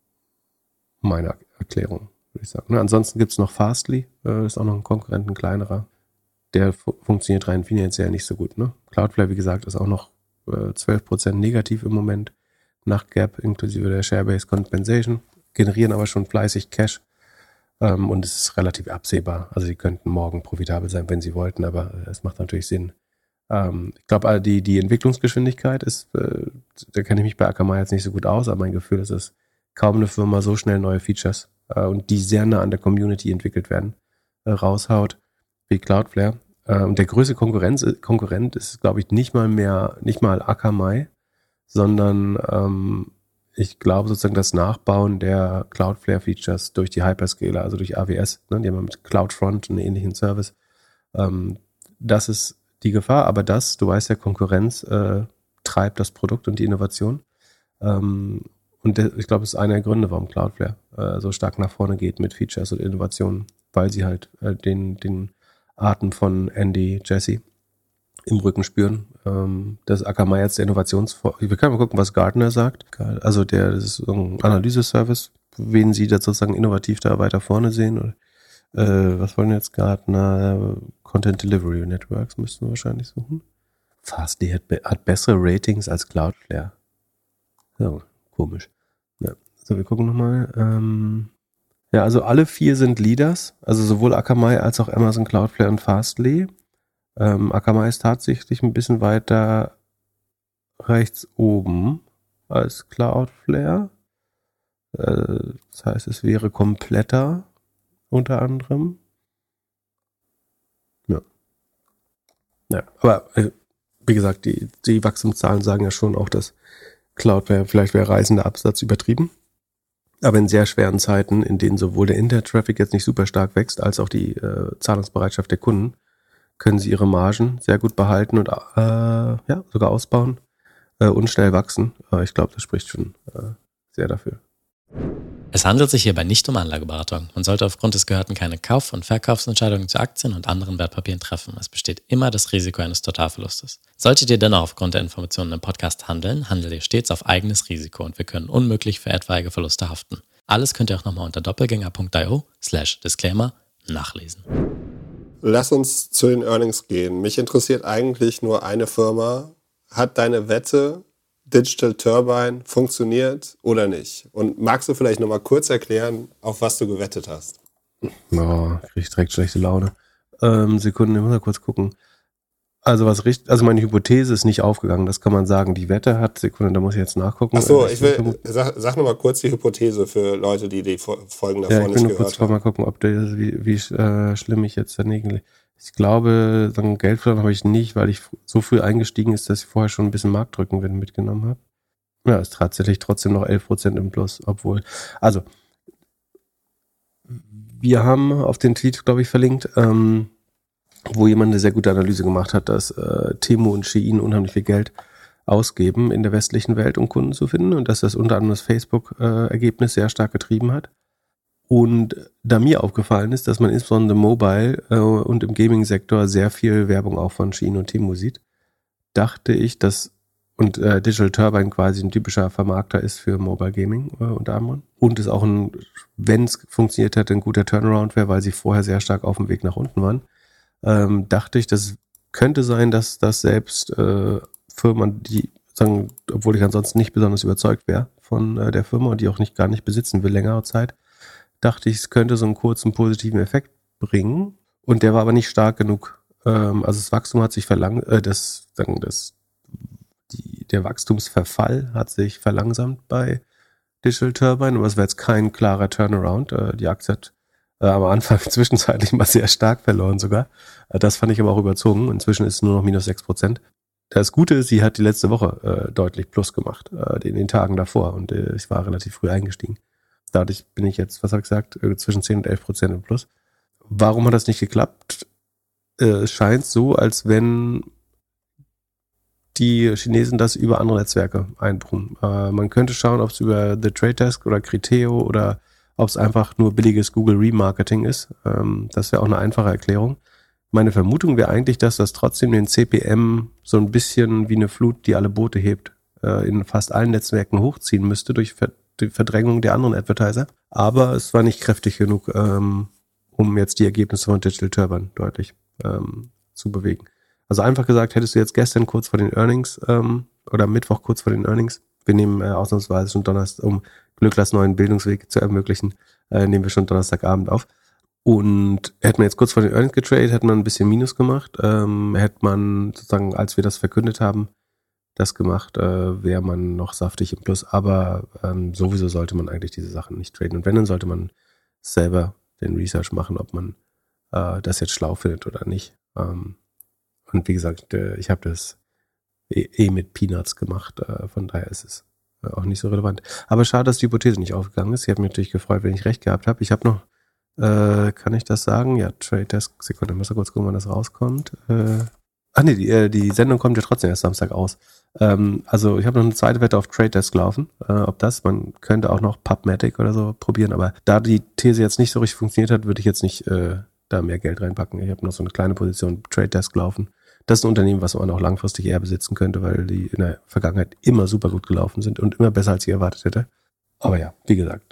meine Erklärung, würde ich sagen. Ansonsten gibt es noch Fastly, ist auch noch ein Konkurrent, ein kleinerer. Der funktioniert rein finanziell nicht so gut. Ne? Cloudflare, wie gesagt, ist auch noch 12% negativ im Moment nach GAAP inklusive der Share-Based Compensation, generieren aber schon fleißig Cash. Und es ist relativ absehbar. Also sie könnten morgen profitabel sein, wenn sie wollten, aber es macht natürlich Sinn. Ich glaube, die Entwicklungsgeschwindigkeit ist, da kenne ich mich bei Akamai jetzt nicht so gut aus, aber mein Gefühl ist, dass kaum eine Firma so schnell neue Features und die sehr nah an der Community entwickelt werden, raushaut wie Cloudflare. Und der größte Konkurrent ist, glaube ich, nicht mal Akamai, sondern ich glaube sozusagen das Nachbauen der Cloudflare-Features durch die Hyperscaler, also durch AWS, ne, die haben mit CloudFront einen ähnlichen Service. Das ist die Gefahr, aber du weißt ja, Konkurrenz treibt das Produkt und die Innovation. Und ich glaube, das ist einer der Gründe, warum Cloudflare so stark nach vorne geht mit Features und Innovationen, weil sie halt den Atem von Andy Jassy im Rücken spüren. Das Akamai jetzt der Wir können mal gucken, was Gartner sagt. Also das ist ein Analyse-Service, wen sie da sozusagen innovativ da weiter vorne sehen. Oder, was wollen jetzt Gartner? Content Delivery Networks müssten wir wahrscheinlich suchen. Fastly hat bessere Ratings als Cloudflare. So, komisch. Ja. So, wir gucken nochmal. Ja, also alle 4 sind Leaders. Also sowohl Akamai als auch Amazon, Cloudflare und Fastly. Akamai ist tatsächlich ein bisschen weiter rechts oben als Cloudflare. Das heißt, es wäre kompletter unter anderem. Ja, aber wie gesagt, die Wachstumszahlen sagen ja schon auch, dass Cloudflare, vielleicht wäre reisender Absatz übertrieben. Aber in sehr schweren Zeiten, in denen sowohl der Internet-Traffic jetzt nicht super stark wächst, als auch die Zahlungsbereitschaft der Kunden, können sie ihre Margen sehr gut behalten und sogar ausbauen und schnell wachsen. Ich glaube, das spricht schon sehr dafür. Es handelt sich hierbei nicht um Anlageberatung. Man sollte aufgrund des Gehörten keine Kauf- und Verkaufsentscheidungen zu Aktien und anderen Wertpapieren treffen. Es besteht immer das Risiko eines Totalverlustes. Solltet ihr dennoch aufgrund der Informationen im Podcast handelt ihr stets auf eigenes Risiko und wir können unmöglich für etwaige Verluste haften. Alles könnt ihr auch nochmal unter doppelgänger.io/Disclaimer nachlesen. Lass uns zu den Earnings gehen. Mich interessiert eigentlich nur eine Firma. Hat deine Wette Digital Turbine funktioniert oder nicht? Und magst du vielleicht nochmal kurz erklären, auf was du gewettet hast? Oh, krieg ich direkt schlechte Laune. Sekunden, ich muss mal kurz gucken. Also meine Hypothese ist nicht aufgegangen, das kann man sagen. Die Wette hat, Sekunde, da muss ich jetzt nachgucken. Achso, sag nochmal kurz die Hypothese für Leute, die Folgen davor nicht gehört haben. Ich will nur kurz mal gucken, ob das, wie schlimm ich jetzt daneben liege. Ich glaube, dann Geld verloren habe ich nicht, weil ich so früh eingestiegen ist, dass ich vorher schon ein bisschen Marktrückenwind mitgenommen habe. Ja, ist tatsächlich trotzdem noch 11% im Plus, obwohl, also, wir haben auf den Tweet, glaube ich, verlinkt, wo jemand eine sehr gute Analyse gemacht hat, dass Temu und Shein unheimlich viel Geld ausgeben in der westlichen Welt, um Kunden zu finden und dass das unter anderem das Facebook-Ergebnis sehr stark getrieben hat. Und da mir aufgefallen ist, dass man insbesondere im Mobile und im Gaming-Sektor sehr viel Werbung auch von Shein und Temu sieht, dachte ich, dass und Digital Turbine quasi ein typischer Vermarkter ist für Mobile Gaming unter anderem. Und es auch wenn es funktioniert hätte, ein guter Turnaround wäre, weil sie vorher sehr stark auf dem Weg nach unten waren. Dachte ich, das könnte sein, dass das selbst Firmen, die sagen, obwohl ich ansonsten nicht besonders überzeugt wäre von der Firma und die auch gar nicht besitzen will längere Zeit, dachte ich, es könnte so einen kurzen positiven Effekt bringen. Und der war aber nicht stark genug. Also das Wachstum hat sich der Wachstumsverfall hat sich verlangsamt bei Digital Turbine, aber es war jetzt kein klarer Turnaround. Die Aktie hat am Anfang zwischenzeitlich mal sehr stark verloren sogar. Das fand ich aber auch überzogen. Inzwischen ist es nur noch minus 6%. Das Gute ist, sie hat die letzte Woche deutlich Plus gemacht, in den Tagen davor. Und ich war relativ früh eingestiegen. Dadurch bin ich jetzt, was habe ich gesagt, zwischen 10 und 11% im Plus. Warum hat das nicht geklappt? Es scheint so, als wenn die Chinesen das über andere Netzwerke einbringen. Man könnte schauen, ob es über The Trade Desk oder Criteo oder ob es einfach nur billiges Google Remarketing ist. Das wäre auch eine einfache Erklärung. Meine Vermutung wäre eigentlich, dass das trotzdem den CPM so ein bisschen wie eine Flut, die alle Boote hebt, in fast allen Netzwerken hochziehen müsste durch die Verdrängung der anderen Advertiser. Aber es war nicht kräftig genug, um jetzt die Ergebnisse von Digital Turbine deutlich zu bewegen. Also einfach gesagt, hättest du jetzt gestern kurz vor den Earnings oder Mittwoch kurz vor den Earnings, wir nehmen ausnahmsweise schon Donnerstag, um Glücklers neuen Bildungsweg zu ermöglichen, nehmen wir schon Donnerstagabend auf. Und hätte man jetzt kurz vor den Earnings getradet, hätte man ein bisschen Minus gemacht. Hätte man sozusagen, als wir das verkündet haben, das gemacht, wäre man noch saftig im Plus. Aber sowieso sollte man eigentlich diese Sachen nicht traden. Und wenn, dann sollte man selber den Research machen, ob man das jetzt schlau findet oder nicht. Und wie gesagt, ich habe das mit Peanuts gemacht. Von daher ist es auch nicht so relevant. Aber schade, dass die Hypothese nicht aufgegangen ist. Ich habe mich natürlich gefreut, wenn ich recht gehabt habe. Ich habe noch, kann ich das sagen? Ja, Trade Desk, Sekunde, müssen wir kurz gucken, wann das rauskommt. Die Sendung kommt ja trotzdem erst Samstag aus. Also ich habe noch eine zweite Wette auf Trade Desk laufen. Man könnte auch noch PubMatic oder so probieren, aber da die These jetzt nicht so richtig funktioniert hat, würde ich jetzt nicht da mehr Geld reinpacken. Ich habe noch so eine kleine Position Trade Desk laufen. Das ist ein Unternehmen, was man auch langfristig eher besitzen könnte, weil die in der Vergangenheit immer super gut gelaufen sind und immer besser, als ich erwartet hätte. Aber ja, wie gesagt,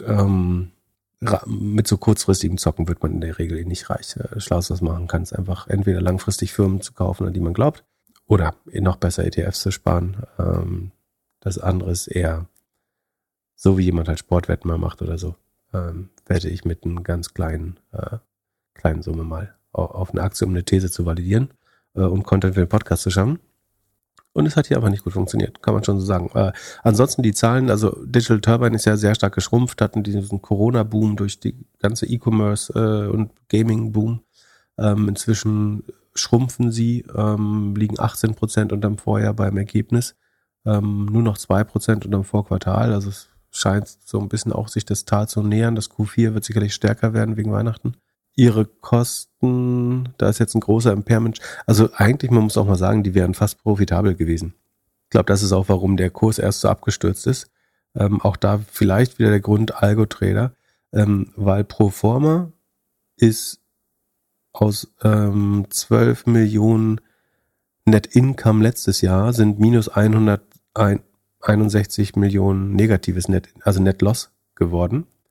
mit so kurzfristigem Zocken wird man in der Regel nicht reich. Schlaues, was man machen kann, ist einfach entweder langfristig Firmen zu kaufen, an die man glaubt, oder noch besser ETFs zu sparen. Das andere ist eher so, wie jemand halt Sportwetten mal macht oder so, wette ich mit einer ganz kleinen Summe mal auf eine Aktie, um eine These zu validieren und Content für den Podcast zu schaffen. Und es hat hier einfach nicht gut funktioniert, kann man schon so sagen. Ansonsten die Zahlen, also Digital Turbine ist ja sehr stark geschrumpft, hatten diesen Corona-Boom durch die ganze E-Commerce und Gaming-Boom. Inzwischen schrumpfen sie, liegen 18% unterm Vorjahr beim Ergebnis, nur noch 2% unterm Vorquartal. Also es scheint so ein bisschen auch sich das Tal zu nähern. Das Q4 wird sicherlich stärker werden wegen Weihnachten. Ihre Kosten, da ist jetzt ein großer Impairment. Also eigentlich, man muss auch mal sagen, die wären fast profitabel gewesen. Ich glaube, das ist auch, warum der Kurs erst so abgestürzt ist. Auch da vielleicht wieder der Grund Algo-Trader, weil pro forma ist aus 12 Millionen Net Income letztes Jahr sind minus 161 Millionen negatives Net Loss geworden.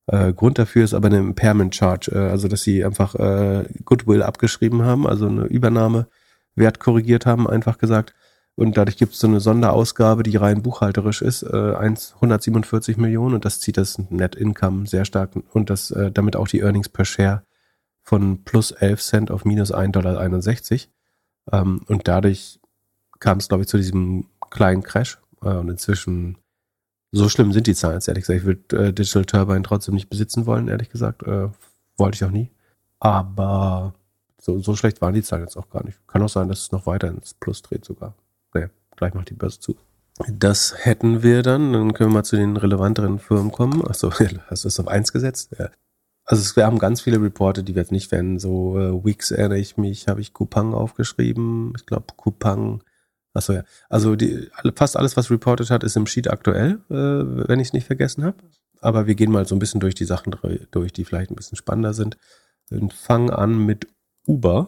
Grund dafür ist aber eine Impairment Charge, also dass sie einfach Goodwill abgeschrieben haben, also eine Übernahmewert korrigiert haben, einfach gesagt. Und dadurch gibt es so eine Sonderausgabe, die rein buchhalterisch ist, 147 Millionen, und das zieht das Net Income sehr stark und das damit auch die Earnings per Share von plus 11 Cent auf minus 1,61 $. Und dadurch kam es, glaube ich, zu diesem kleinen Crash. Und inzwischen, so schlimm sind die Zahlen, ehrlich gesagt. Ich würde Digital Turbine trotzdem nicht besitzen wollen, ehrlich gesagt. Wollte ich auch nie. Aber so schlecht waren die Zahlen jetzt auch gar nicht. Kann auch sein, dass es noch weiter ins Plus dreht sogar. Naja, gleich macht die Börse zu. Das hätten wir dann. Dann können wir mal zu den relevanteren Firmen kommen. Achso, hast du es auf 1 gesetzt? Ja. Also wir haben ganz viele Reporte, die wir jetzt nicht werden. So Wix erinnere ich mich, habe ich Coupang aufgeschrieben. Ich glaube Coupang. Achso, ja. Also fast alles, was reported hat, ist im Sheet aktuell, wenn ich es nicht vergessen habe. Aber wir gehen mal so ein bisschen durch die Sachen durch, die vielleicht ein bisschen spannender sind. Und fangen an mit Uber.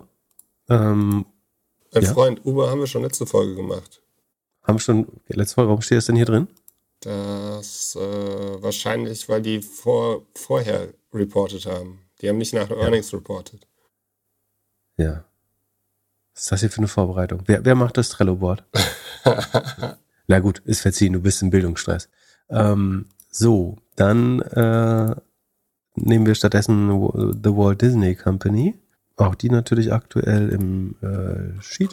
Freund, Uber haben wir schon letzte Folge gemacht. Haben wir schon letzte Folge. Warum steht das denn hier drin? Das wahrscheinlich, weil die vorher reported haben. Die haben nicht nach Earnings reported. Ja. Was ist das hier für eine Vorbereitung? Wer macht das Trello-Board? Na gut, ist verziehen, du bist im Bildungsstress. So, dann nehmen wir stattdessen The Walt Disney Company. Auch die natürlich aktuell im Sheet.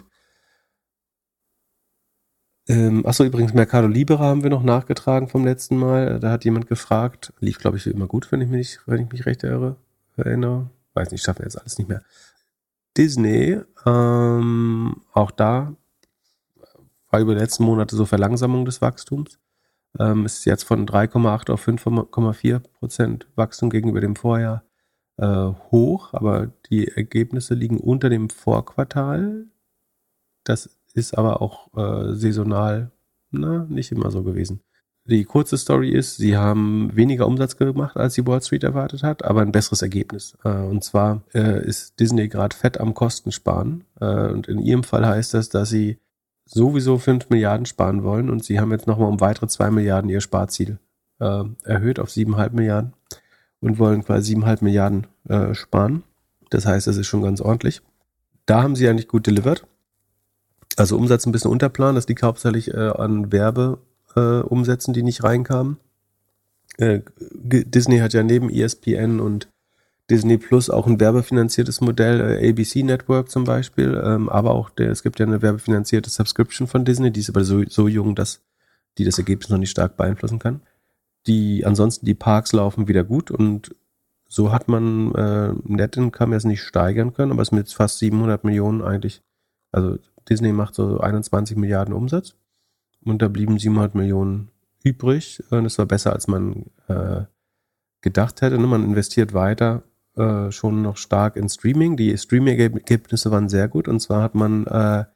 Achso, übrigens, Mercado Libre haben wir noch nachgetragen vom letzten Mal. Da hat jemand gefragt, lief, glaube ich, immer gut, wenn ich mich recht erinnere. Weiß nicht, schaffen wir jetzt alles nicht mehr. Disney, auch da war über die letzten Monate so Verlangsamung des Wachstums. Ist jetzt von 3,8 auf 5,4% Wachstum gegenüber dem Vorjahr hoch, aber die Ergebnisse liegen unter dem Vorquartal. Das ist aber auch saisonal nicht immer so gewesen. Die kurze Story ist, sie haben weniger Umsatz gemacht, als die Wall Street erwartet hat, aber ein besseres Ergebnis. Und zwar ist Disney gerade fett am Kosten sparen. Und in ihrem Fall heißt das, dass sie sowieso 5 Milliarden sparen wollen und sie haben jetzt nochmal um weitere 2 Milliarden ihr Sparziel erhöht auf 7,5 Milliarden und wollen quasi 7,5 Milliarden sparen. Das heißt, das ist schon ganz ordentlich. Da haben sie eigentlich gut delivered. Also Umsatz ein bisschen unter Plan, das liegt hauptsächlich an Werbeumsätzen, die nicht reinkamen. Disney hat ja neben ESPN und Disney Plus auch ein werbefinanziertes Modell, ABC Network zum Beispiel, aber auch es gibt ja eine werbefinanzierte Subscription von Disney, die ist aber so jung, dass die das Ergebnis noch nicht stark beeinflussen kann. Ansonsten die Parks laufen wieder gut und so hat man Net Income jetzt nicht steigern können, aber es mit fast 700 Millionen eigentlich, also Disney macht so 21 Milliarden Umsatz und da blieben 700 Millionen übrig. Das war besser, als man gedacht hätte. Man investiert weiter schon noch stark in Streaming. Die Streaming-Ergebnisse waren sehr gut und zwar hat man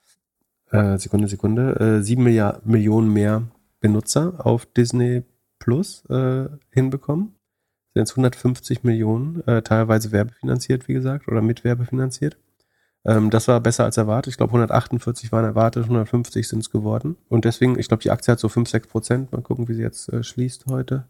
7 Millionen mehr Benutzer auf Disney Plus hinbekommen. Das sind jetzt 150 Millionen, teilweise werbefinanziert, wie gesagt, oder mit werbefinanziert. Das war besser als erwartet. Ich glaube, 148 waren erwartet, 150 sind es geworden. Und deswegen, ich glaube, die Aktie hat so 5-6%. Mal gucken, wie sie jetzt schließt heute.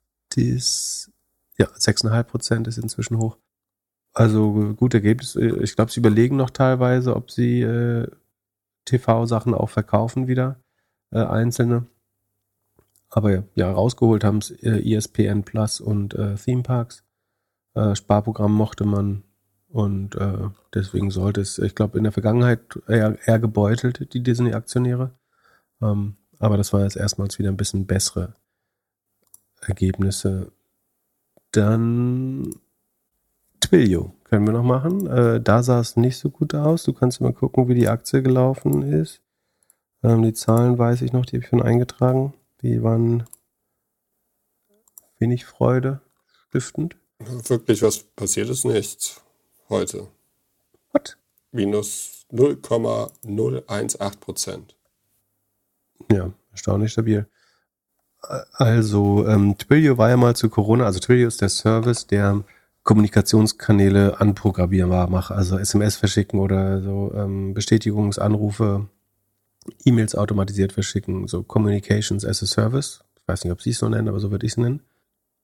6,5% ist inzwischen hoch. Also gut Ergebnis. Ich glaube, sie überlegen noch teilweise, ob sie TV-Sachen auch verkaufen wieder, einzelne. Aber ja, rausgeholt haben es ESPN Plus und Theme Parks. Sparprogramm mochte man. Und deswegen sollte es, ich glaube, in der Vergangenheit eher gebeutelt, die Disney-Aktionäre. Aber das war jetzt erstmals wieder ein bisschen bessere Ergebnisse. Dann Twilio können wir noch machen. Da sah es nicht so gut aus. Du kannst mal gucken, wie die Aktie gelaufen ist. Die Zahlen weiß ich noch, die habe ich schon eingetragen. Die waren wenig Freude stiftend. Wirklich was passiert ist nichts heute. What? Minus 0,018%. Ja, erstaunlich stabil. Also Twilio war ja mal zu Corona, also Twilio ist der Service, der Kommunikationskanäle anprogrammierbar macht, also SMS verschicken oder so Bestätigungsanrufe, E-Mails automatisiert verschicken, so Communications as a Service. Ich weiß nicht, ob sie es so nennen, aber so würde ich es nennen.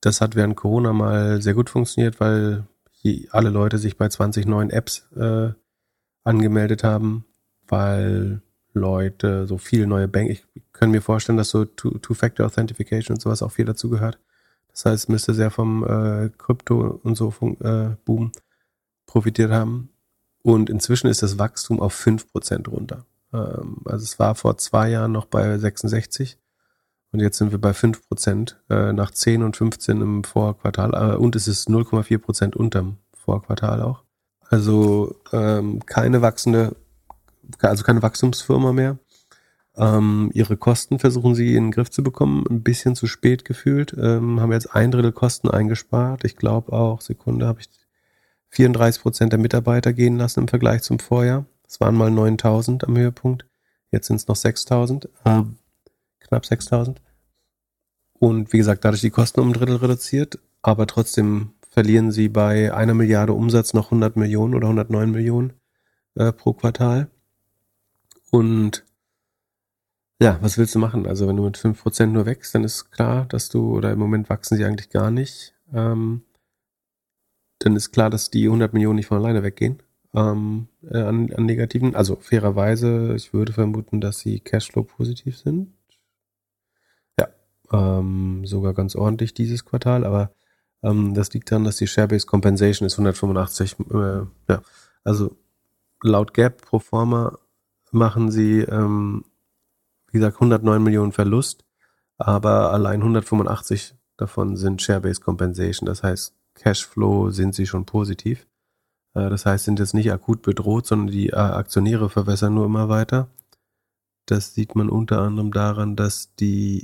Das hat während Corona mal sehr gut funktioniert, weil alle Leute sich bei 20 neuen Apps angemeldet haben, weil Leute so viele neue ich kann mir vorstellen, dass so Two-Factor Authentification und sowas auch viel dazu gehört. Das heißt, es müsste sehr vom Krypto und so Boom profitiert haben. Und inzwischen ist das Wachstum auf 5% runter. Also es war vor 2 Jahren noch bei 66 und jetzt sind wir bei 5% nach 10 und 15 im Vorquartal. Und es ist 0,4% unterm Vorquartal auch. Also keine Wachstumsfirma mehr. Ihre Kosten versuchen sie in den Griff zu bekommen, ein bisschen zu spät gefühlt. Haben jetzt 1/3 Kosten eingespart. Ich glaube auch, Sekunde, habe ich 34% der Mitarbeiter gehen lassen im Vergleich zum Vorjahr. Es waren mal 9.000 am Höhepunkt. Jetzt sind es noch 6.000, knapp 6.000. Und wie gesagt, dadurch die Kosten um 1/3 reduziert, aber trotzdem verlieren sie bei 1 Milliarde Umsatz noch 100 Millionen oder 109 Millionen pro Quartal. Und ja, was willst du machen? Also wenn du mit 5% nur wächst, dann ist klar, oder im Moment wachsen sie eigentlich gar nicht. Dann ist klar, dass die 100 Millionen nicht von alleine weggehen an negativen. Also fairerweise, ich würde vermuten, dass sie Cashflow positiv sind. Ja, sogar ganz ordentlich dieses Quartal, aber das liegt daran, dass die Share-Based Compensation ist 185. Ja, also laut GAAP pro forma machen sie wie gesagt, 109 Millionen Verlust, aber allein 185 davon sind Share-Based Compensation. Das heißt, Cashflow sind sie schon positiv. Das heißt, sind jetzt nicht akut bedroht, sondern die Aktionäre verwässern nur immer weiter. Das sieht man unter anderem daran, dass die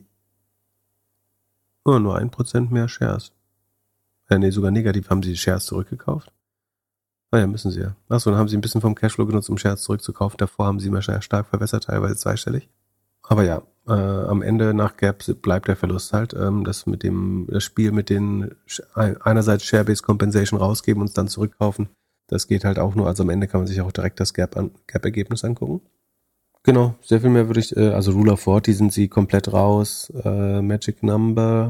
nur 1% mehr Shares. Sogar negativ haben sie die Shares zurückgekauft. Naja, müssen sie ja. Achso, dann haben sie ein bisschen vom Cashflow genutzt, um Shares zurückzukaufen. Davor haben sie immer stark verwässert, teilweise zweistellig. Aber ja, am Ende nach GAAP bleibt der Verlust halt. Das Spiel mit den einerseits Share-Based Compensation rausgeben und es dann zurückkaufen, das geht halt auch nur. Also am Ende kann man sich auch direkt das GAAP-Ergebnis angucken. Genau, sehr viel mehr würde ich, also Rule of 40 sind sie komplett raus. Magic Number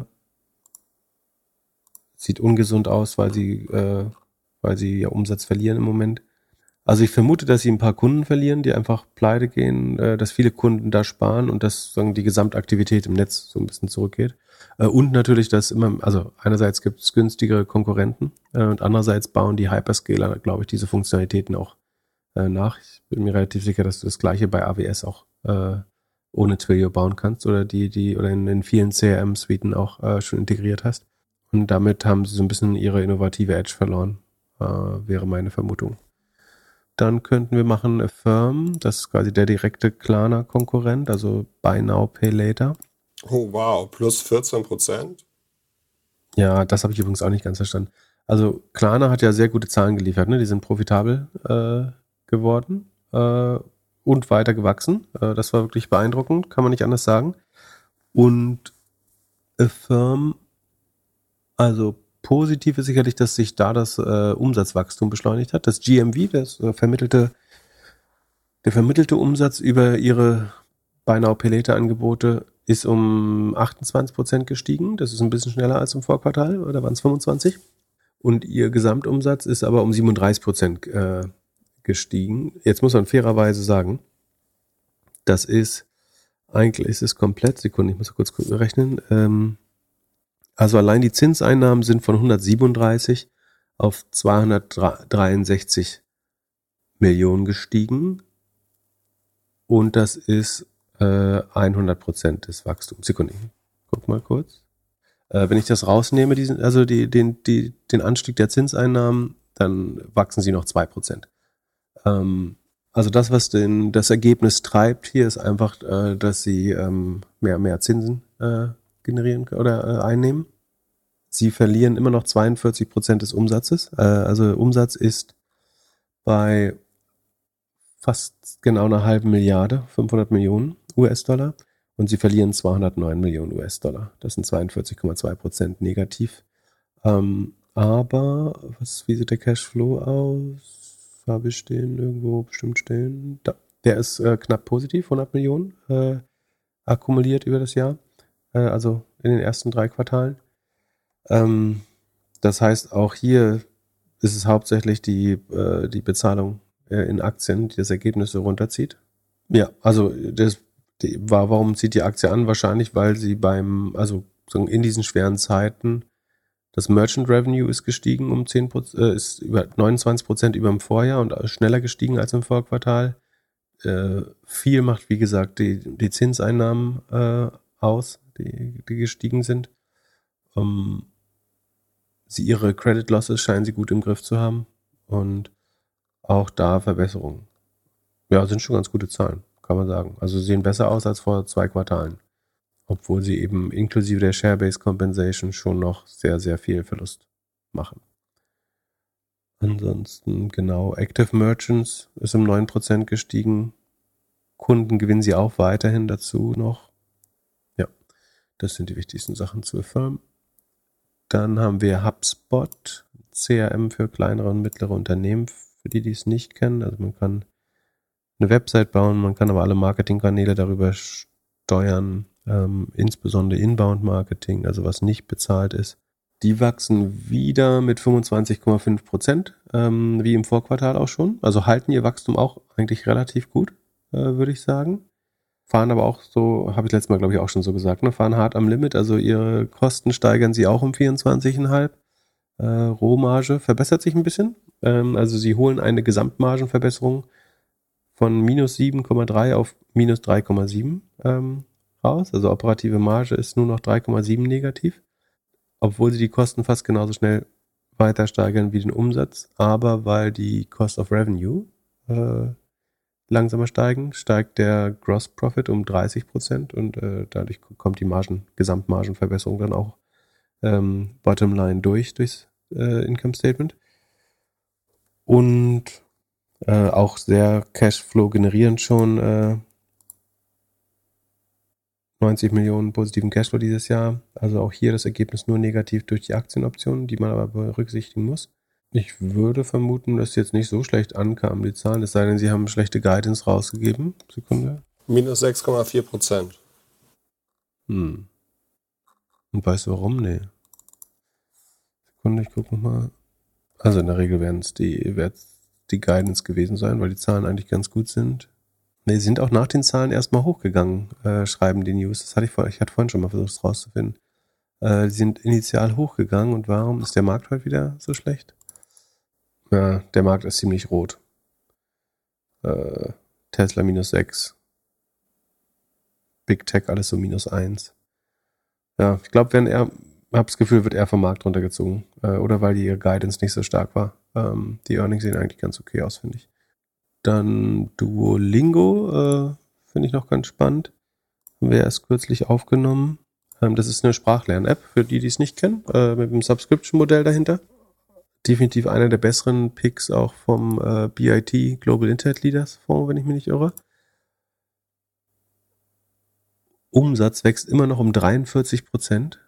sieht ungesund aus, weil sie ja Umsatz verlieren im Moment. Also ich vermute, dass sie ein paar Kunden verlieren, die einfach pleite gehen, dass viele Kunden da sparen und dass die Gesamtaktivität im Netz so ein bisschen zurückgeht. Und natürlich, dass also einerseits gibt es günstigere Konkurrenten und andererseits bauen die Hyperscaler, glaube ich, diese Funktionalitäten auch nach. Ich bin mir relativ sicher, dass du das Gleiche bei AWS auch ohne Twilio bauen kannst oder oder in vielen CRM-Suiten auch schon integriert hast. Und damit haben sie so ein bisschen ihre innovative Edge verloren, wäre meine Vermutung. Dann könnten wir machen Affirm, das ist quasi der direkte Klarna-Konkurrent, also Buy Now, Pay Later. Oh wow, plus 14%? Ja, das habe ich übrigens auch nicht ganz verstanden. Also Klarna hat ja sehr gute Zahlen geliefert, ne? Die sind profitabel geworden und weiter gewachsen. Das war wirklich beeindruckend, kann man nicht anders sagen. Und Affirm, also positiv ist sicherlich, dass sich da das Umsatzwachstum beschleunigt hat. Das GMV, der vermittelte Umsatz über ihre Buy Now Pay Later Angebote ist um 28% gestiegen. Das ist ein bisschen schneller als im Vorquartal, oder waren es 25? Und ihr Gesamtumsatz ist aber um 37% gestiegen. Jetzt muss man fairerweise sagen, eigentlich ist es komplett, Sekunde, ich muss kurz rechnen, also allein die Zinseinnahmen sind von 137 auf 263 Millionen gestiegen. Und das ist 100% des Wachstums. Sekunde, guck mal kurz. Wenn ich das rausnehme, den Anstieg der Zinseinnahmen, dann wachsen sie noch 2%. Also das, was das Ergebnis treibt hier, ist einfach, dass sie mehr Zinsen generieren oder einnehmen. Sie verlieren immer noch 42% des Umsatzes. Also Umsatz ist bei fast genau einer halben Milliarde, 500 Millionen US-Dollar. Und sie verlieren 209 Millionen US-Dollar. Das sind 42,2% negativ. Aber wie sieht der Cashflow aus? Habe ich den irgendwo bestimmt stehen? Da. Der ist knapp positiv, 100 Millionen akkumuliert über das Jahr. Also in den ersten 3 Quartalen. Das heißt, auch hier ist es hauptsächlich die Bezahlung in Aktien, die das Ergebnis so runterzieht. Ja, also warum zieht die Aktie an? Wahrscheinlich, weil sie in diesen schweren Zeiten das Merchant Revenue ist gestiegen um 10%, ist über 29% über dem Vorjahr und schneller gestiegen als im Vorquartal. Viel macht, wie gesagt, die Zinseinnahmen aus, die gestiegen sind. Ihre Credit Losses scheinen sie gut im Griff zu haben und auch da Verbesserungen. Ja, sind schon ganz gute Zahlen, kann man sagen. Also sehen besser aus als vor 2 Quartalen. Obwohl sie eben inklusive der Share-Based Compensation schon noch sehr, sehr viel Verlust machen. Ansonsten, genau, Active Merchants ist um 9% gestiegen. Kunden gewinnen sie auch weiterhin dazu noch. Ja, das sind die wichtigsten Sachen zu Affirm. Dann haben wir HubSpot, CRM für kleinere und mittlere Unternehmen, für die es nicht kennen. Also man kann eine Website bauen, man kann aber alle Marketingkanäle darüber steuern, insbesondere Inbound-Marketing, also was nicht bezahlt ist. Die wachsen wieder mit 25,5%, wie im Vorquartal auch schon. Also halten ihr Wachstum auch eigentlich relativ gut, würde ich sagen. Fahren aber auch so, habe ich letztes Mal, glaube ich, auch schon so gesagt, ne? Fahren hart am Limit. Also ihre Kosten steigern sie auch um 24,5%. Rohmarge verbessert sich ein bisschen. Also sie holen eine Gesamtmargenverbesserung von minus 7,3 auf minus 3,7 raus. Also operative Marge ist nur noch 3,7 negativ, obwohl sie die Kosten fast genauso schnell weiter steigern wie den Umsatz. Aber weil die Cost of Revenue langsamer steigen, steigt der Gross Profit um 30% und dadurch kommt die Gesamtmargenverbesserung dann auch Bottomline durchs Income Statement. Und auch sehr Cashflow generierend schon 90 Millionen positiven Cashflow dieses Jahr. Also auch hier das Ergebnis nur negativ durch die Aktienoptionen, die man aber berücksichtigen muss. Ich würde vermuten, dass jetzt nicht so schlecht ankamen, die Zahlen, es sei denn, sie haben schlechte Guidance rausgegeben. Sekunde. Minus 6,4%. Und weißt du warum? Nee. Sekunde, ich gucke nochmal. Also in der Regel werden es die Guidance gewesen sein, weil die Zahlen eigentlich ganz gut sind. Nee, sie sind auch nach den Zahlen erstmal hochgegangen, schreiben die News. Ich hatte vorhin schon mal versucht, es rauszufinden. Die sind initial hochgegangen und warum ist der Markt heute wieder so schlecht? Ja, der Markt ist ziemlich rot. Tesla minus 6. Big Tech alles so minus 1. Ja, ich glaube, habe das Gefühl, wird eher vom Markt runtergezogen. Oder weil die Guidance nicht so stark war. Die Earnings sehen eigentlich ganz okay aus, finde ich. Dann Duolingo, finde ich noch ganz spannend. Haben wir erst kürzlich aufgenommen. Das ist eine Sprachlern-App, für die es nicht kennen, mit einem Subscription-Modell dahinter. Definitiv einer der besseren Picks auch vom BIT Global Internet Leaders Fonds, wenn ich mich nicht irre. Umsatz wächst immer noch um 43%.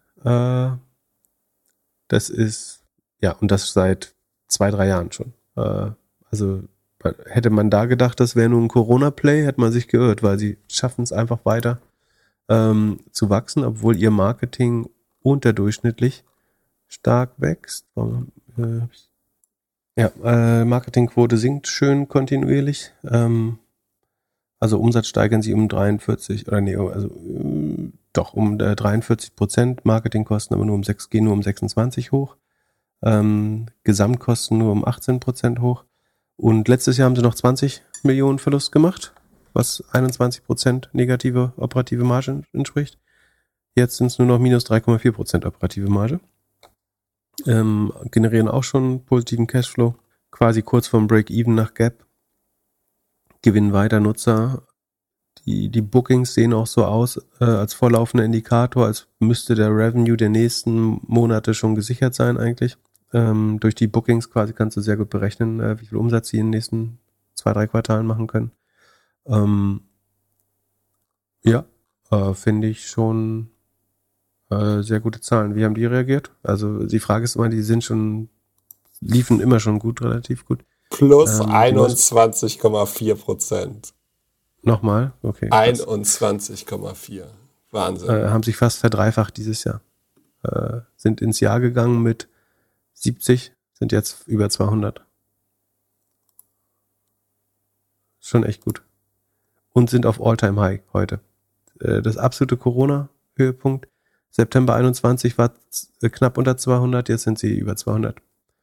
Das ist, ja, und das seit 2-3 Jahren schon. Also hätte man da gedacht, das wäre nur ein Corona-Play, hätte man sich geirrt, weil sie schaffen es einfach weiter zu wachsen, obwohl ihr Marketing unterdurchschnittlich stark wächst. Marketingquote sinkt schön kontinuierlich. Also Umsatz steigern sie um 43%, Marketingkosten aber nur um 26 hoch. Gesamtkosten nur um 18% hoch. Und letztes Jahr haben sie noch 20 Millionen Verlust gemacht, was 21% negative operative Marge entspricht. Jetzt sind es nur noch minus 3,4% operative Marge. Generieren auch schon positiven Cashflow, quasi kurz vorm Break-Even nach GAAP. Gewinnen weiter Nutzer. Die Bookings sehen auch so aus als vorlaufender Indikator, als müsste der Revenue der nächsten Monate schon gesichert sein eigentlich. Durch die Bookings quasi kannst du sehr gut berechnen, wie viel Umsatz sie in den nächsten 2-3 Quartalen machen können. Finde ich schon sehr gute Zahlen. Wie haben die reagiert? Also die Frage ist immer, liefen immer schon gut, relativ gut. Plus 21,4%. Nochmal? Okay. 21,4. Wahnsinn. Haben sich fast verdreifacht dieses Jahr. sind ins Jahr gegangen mit 70, sind jetzt über 200. Schon echt gut. Und sind auf All-Time-High heute. Das absolute Corona-Höhepunkt. September 21 war knapp unter 200, jetzt sind sie über 200.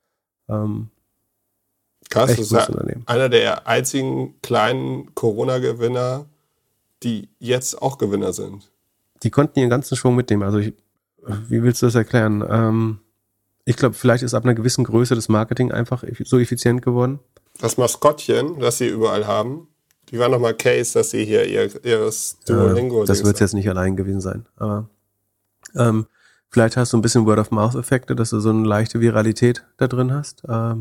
Krass, das ist ja einer der einzigen kleinen Corona-Gewinner, die jetzt auch Gewinner sind. Die konnten ihren ganzen Schwung mitnehmen. Also wie willst du das erklären? Ich glaube, vielleicht ist ab einer gewissen Größe das Marketing einfach so effizient geworden. Das Maskottchen, das sie überall haben, die war nochmal Case, dass sie hier ihres Duolingo... das wird jetzt nicht allein gewesen sein. Aber vielleicht hast du ein bisschen Word-of-Mouth-Effekte, dass du so eine leichte Viralität da drin hast.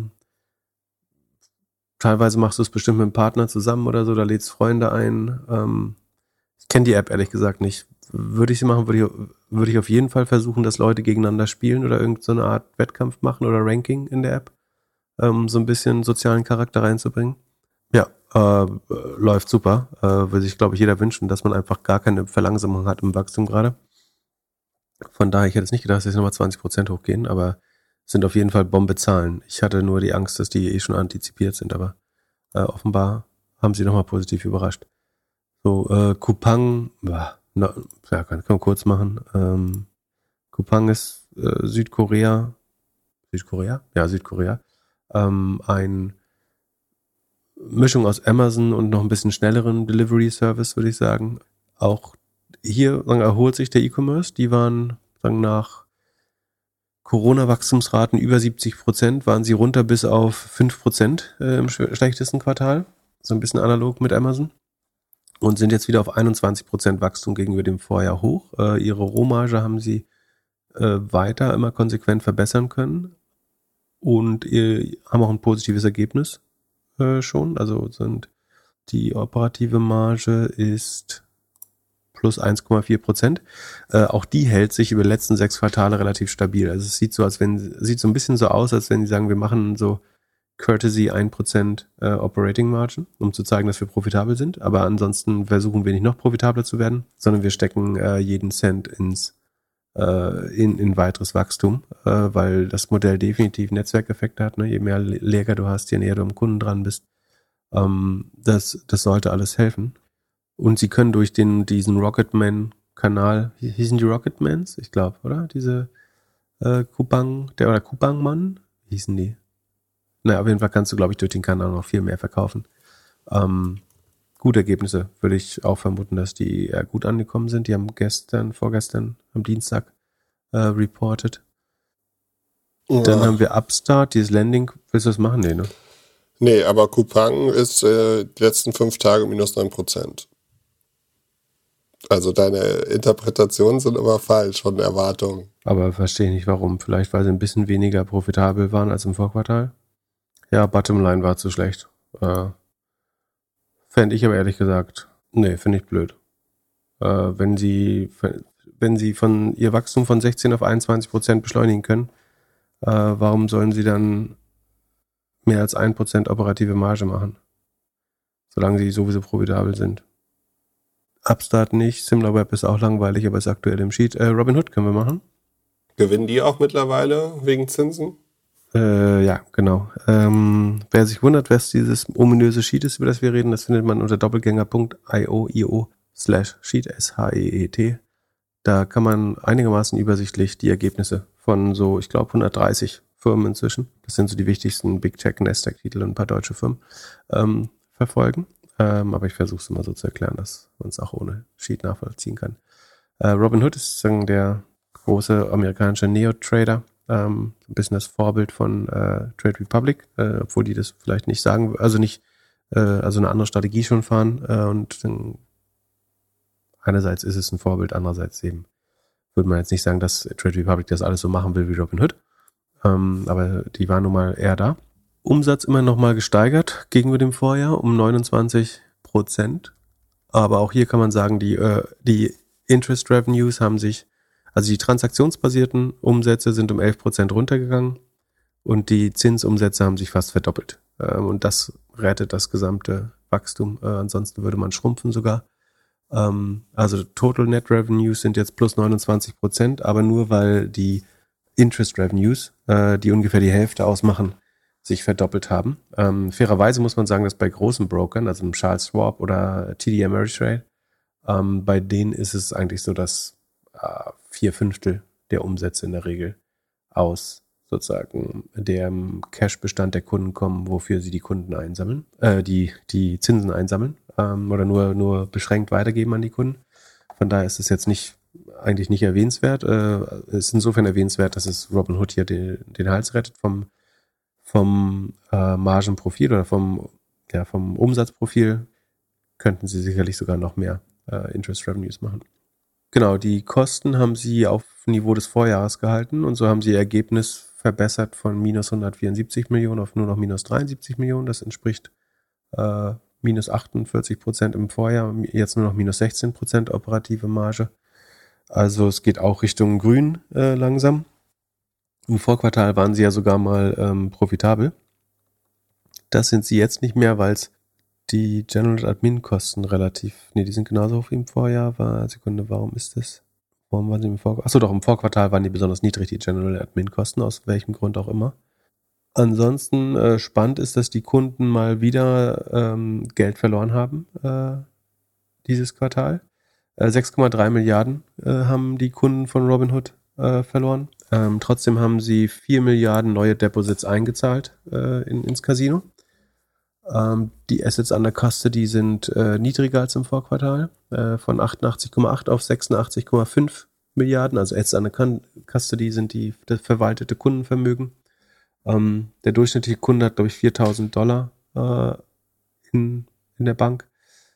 Teilweise machst du es bestimmt mit einem Partner zusammen oder so, da lädst Freunde ein. Ich kenne die App ehrlich gesagt nicht. Würde ich sie machen, würde ich auf jeden Fall versuchen, dass Leute gegeneinander spielen oder irgendeine Art Wettkampf machen oder Ranking in der App, so ein bisschen sozialen Charakter reinzubringen. Ja, läuft super. Würde sich, glaube ich, jeder wünschen, dass man einfach gar keine Verlangsamung hat im Wachstum gerade. Von daher, ich hätte es nicht gedacht, dass jetzt nochmal 20% hochgehen, aber sind auf jeden Fall Bombe-Zahlen. Ich hatte nur die Angst, dass die schon antizipiert sind, aber offenbar haben sie nochmal positiv überrascht. So, Coupang, kann man kurz machen. Coupang ist Südkorea. Ja, Südkorea. Ein Mischung aus Amazon und noch ein bisschen schnelleren Delivery-Service, würde ich sagen. Auch hier erholt sich der E-Commerce. Die waren nach Corona-Wachstumsraten über 70%, waren sie runter bis auf 5% im schlechtesten Quartal. So ein bisschen analog mit Amazon. Und sind jetzt wieder auf 21% Wachstum gegenüber dem Vorjahr hoch. Ihre Rohmarge haben sie weiter immer konsequent verbessern können. Und haben auch ein positives Ergebnis schon. Also die operative Marge ist plus 1,4%. Auch die hält sich über die letzten 6 Quartale relativ stabil. Also es sieht so ein bisschen so aus, als wenn sie sagen, wir machen so Courtesy 1% Operating Margin, um zu zeigen, dass wir profitabel sind. Aber ansonsten versuchen wir nicht noch profitabler zu werden, sondern wir stecken jeden Cent in weiteres Wachstum, weil das Modell definitiv Netzwerkeffekte hat. Ne? Je mehr Lager du hast, je näher du am Kunden dran bist, das sollte alles helfen. Und sie können durch diesen Rocketman-Kanal, hießen die Rocketmans? Ich glaube, oder? Diese Coupang-Mann? Wie hießen die? Naja, auf jeden Fall kannst du, glaube ich, durch den Kanal noch viel mehr verkaufen. Gute Ergebnisse, würde ich auch vermuten, dass die gut angekommen sind. Die haben vorgestern, am Dienstag reported. Ja. Dann haben wir Upstart, dieses Landing. Willst du das machen? Nee, ne? Nee, aber Coupang ist die letzten 5 Tage minus 9%. Also deine Interpretationen sind immer falsch von Erwartungen. Aber verstehe nicht warum. Vielleicht, weil sie ein bisschen weniger profitabel waren als im Vorquartal. Ja, Bottomline war zu schlecht. Fände ich aber ehrlich gesagt, nee, finde ich blöd. Wenn sie von ihr Wachstum von 16 auf 21% beschleunigen können, warum sollen sie dann mehr als 1% operative Marge machen? Solange sie sowieso profitabel sind. Upstart nicht, SimilarWeb ist auch langweilig, aber ist aktuell im Sheet. Robinhood können wir machen. Gewinnen die auch mittlerweile wegen Zinsen? Ja, genau. Wer sich wundert, was dieses ominöse Sheet ist, über das wir reden, das findet man unter doppelgänger.io/Sheet, SHEET. Da kann man einigermaßen übersichtlich die Ergebnisse von so, ich glaube, 130 Firmen inzwischen, das sind so die wichtigsten Big Tech, Nasdaq-Titel und ein paar deutsche Firmen, verfolgen. Aber ich versuche es immer so zu erklären, dass man es auch ohne Sheet nachvollziehen kann. Robinhood ist sozusagen der große amerikanische Neo-Trader, ein bisschen das Vorbild von Trade Republic, obwohl die das vielleicht nicht sagen, also eine andere Strategie schon fahren. Und einerseits ist es ein Vorbild, andererseits eben würde man jetzt nicht sagen, dass Trade Republic das alles so machen will wie Robinhood. Aber die waren nun mal eher da. Umsatz immer noch mal gesteigert gegenüber dem Vorjahr um 29%. Aber auch hier kann man sagen, die Interest Revenues haben sich, also die transaktionsbasierten Umsätze sind um 11% runtergegangen und die Zinsumsätze haben sich fast verdoppelt. Und das rettet das gesamte Wachstum. Ansonsten würde man schrumpfen sogar. Also Total Net Revenues sind jetzt plus 29%, aber nur weil die Interest Revenues, die ungefähr die Hälfte ausmachen, sich verdoppelt haben. Fairerweise muss man sagen, dass bei großen Brokern, also einem Charles Schwab oder TD Ameritrade, bei denen ist es eigentlich so, dass 4/5 der Umsätze in der Regel aus sozusagen dem Cash-Bestand der Kunden kommen, wofür sie die Kunden einsammeln, die Zinsen einsammeln, oder nur beschränkt weitergeben an die Kunden. Von daher ist es jetzt eigentlich nicht erwähnenswert. Es ist insofern erwähnenswert, dass es Robinhood hier den Hals rettet vom Margenprofil oder vom Umsatzprofil. Könnten sie sicherlich sogar noch mehr Interest Revenues machen. Genau, die Kosten haben sie auf Niveau des Vorjahres gehalten und so haben sie ihr Ergebnis verbessert von minus 174 Millionen auf nur noch minus 73 Millionen. Das entspricht minus 48% im Vorjahr, jetzt nur noch minus 16% operative Marge. Also es geht auch Richtung Grün langsam. Im Vorquartal waren sie ja sogar mal profitabel. Das sind sie jetzt nicht mehr, weil es die General Admin Kosten die sind genauso hoch wie im Vorjahr. Warum ist das? Warum waren sie im Vorquartal? Achso, doch, im Vorquartal waren die besonders niedrig, die General Admin Kosten, aus welchem Grund auch immer. Ansonsten spannend ist, dass die Kunden mal wieder Geld verloren haben dieses Quartal. 6,3 Milliarden haben die Kunden von Robinhood verloren. Trotzdem haben sie 4 Milliarden neue Deposits eingezahlt ins Casino. Die Assets under Custody sind niedriger als im Vorquartal, von 88,8 auf 86,5 Milliarden. Also Assets under Custody sind das verwaltete Kundenvermögen. Der durchschnittliche Kunde hat, glaube ich, $4.000 in der Bank.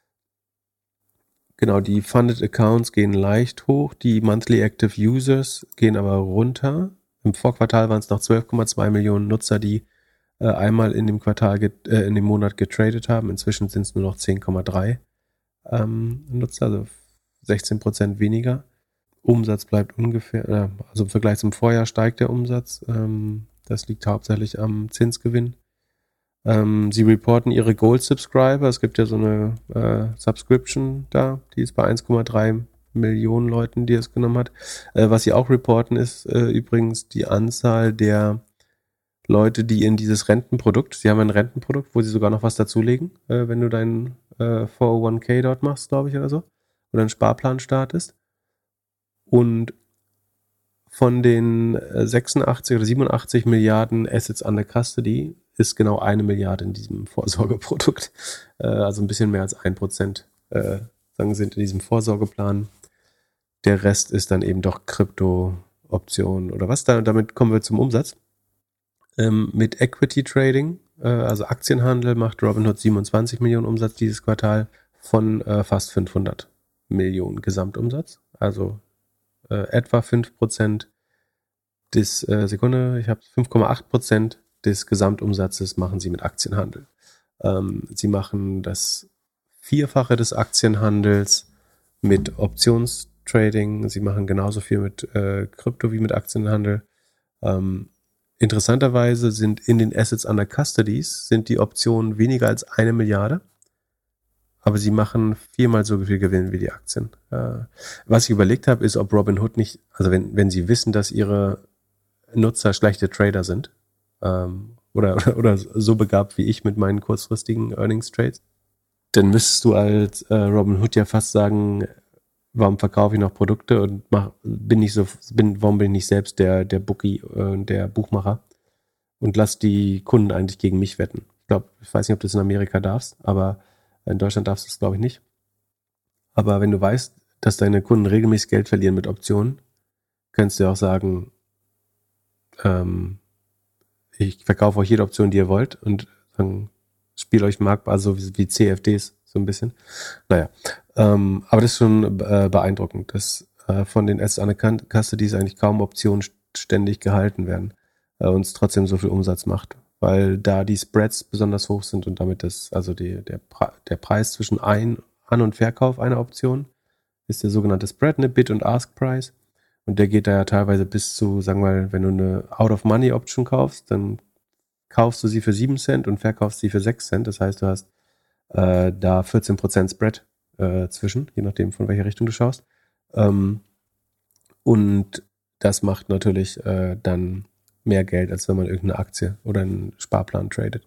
Genau, die Funded Accounts gehen leicht hoch, die Monthly Active Users gehen aber runter. Im Vorquartal waren es noch 12,2 Millionen Nutzer, die einmal in dem in dem Monat getradet haben. Inzwischen sind es nur noch 10,3 Nutzer, also 16% weniger. Umsatz bleibt ungefähr, also im Vergleich zum Vorjahr steigt der Umsatz. Das liegt hauptsächlich am Zinsgewinn. Sie reporten ihre Gold-Subscriber. Es gibt ja so eine Subscription da, die ist bei 1,3 Millionen Leuten, die es genommen hat. Was sie auch reporten, ist übrigens die Anzahl der Leute, die in dieses Rentenprodukt, sie haben ein Rentenprodukt, wo sie sogar noch was dazulegen, wenn du deinen 401k dort machst, glaube ich, oder so, oder einen Sparplan startest. Und von den 86 oder 87 Milliarden Assets under Custody ist genau 1 Milliarde in diesem Vorsorgeprodukt. Also ein bisschen mehr als 1% sind in diesem Vorsorgeplan. Der Rest ist dann eben doch Krypto-Optionen oder was. Damit kommen wir zum Umsatz. Mit Equity Trading, also Aktienhandel, macht Robinhood 27 Millionen Umsatz dieses Quartal von fast 500 Millionen Gesamtumsatz. Also etwa 5% des 5,8% des Gesamtumsatzes machen sie mit Aktienhandel. Sie machen das Vierfache des Aktienhandels mit Optionstrading. Sie machen genauso viel mit Krypto wie mit Aktienhandel. Interessanterweise sind in den Assets under Custodies sind die Optionen weniger als 1 Milliarde. Aber sie machen 4-mal so viel Gewinn wie die Aktien. Was ich überlegt habe, ist, ob Robinhood nicht, also wenn sie wissen, dass ihre Nutzer schlechte Trader sind, oder so begabt wie ich mit meinen kurzfristigen Earnings Trades, dann müsstest du als Robinhood ja fast sagen, warum verkaufe ich noch Produkte und warum bin ich nicht selbst der Bookie, der Buchmacher und lass die Kunden eigentlich gegen mich wetten. Ich weiß nicht, ob du das in Amerika darfst, aber in Deutschland darfst du es, glaube ich, nicht. Aber wenn du weißt, dass deine Kunden regelmäßig Geld verlieren mit Optionen, kannst du auch sagen, ich verkaufe euch jede Option, die ihr wollt und dann spiele euch marktbar, so wie CFDs, so ein bisschen. Naja, aber das ist schon beeindruckend, dass von den Assets under Custody eigentlich kaum Optionen ständig gehalten werden und es trotzdem so viel Umsatz macht, weil da die Spreads besonders hoch sind und damit der Preis zwischen An- und Verkauf einer Option ist der sogenannte Spread, eine Bid- und Ask-Price. Und der geht da ja teilweise bis zu, sagen wir mal, wenn du eine Out-of-Money-Option kaufst, dann kaufst du sie für 7 Cent und verkaufst sie für 6 Cent. Das heißt, du hast da 14% Spread zwischen, je nachdem von welcher Richtung du schaust. Und das macht natürlich dann mehr Geld, als wenn man irgendeine Aktie oder einen Sparplan tradet.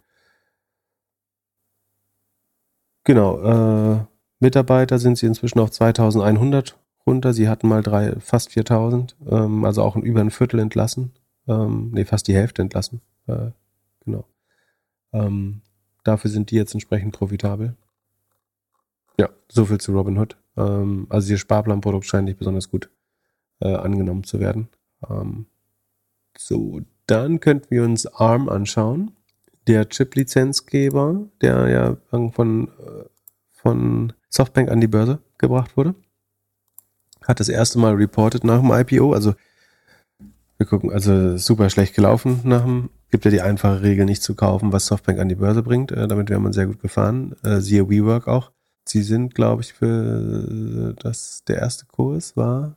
Genau, Mitarbeiter sind sie inzwischen auf 2100 runter. Sie hatten mal fast 4000, also auch über ein Viertel entlassen. Fast die Hälfte entlassen. Genau. Dafür sind die jetzt entsprechend profitabel. Ja, so viel zu Robinhood. Also ihr Sparplanprodukt scheint nicht besonders gut angenommen zu werden. So, dann könnten wir uns ARM anschauen. Der Chip-Lizenzgeber, der ja von Softbank an die Börse gebracht wurde, hat das erste Mal reported nach dem IPO. Also wir gucken, also super schlecht gelaufen gibt ja die einfache Regel, nicht zu kaufen, was Softbank an die Börse bringt. Damit wäre man sehr gut gefahren. Siehe WeWork auch. Sie sind, glaube ich, der erste Kurs war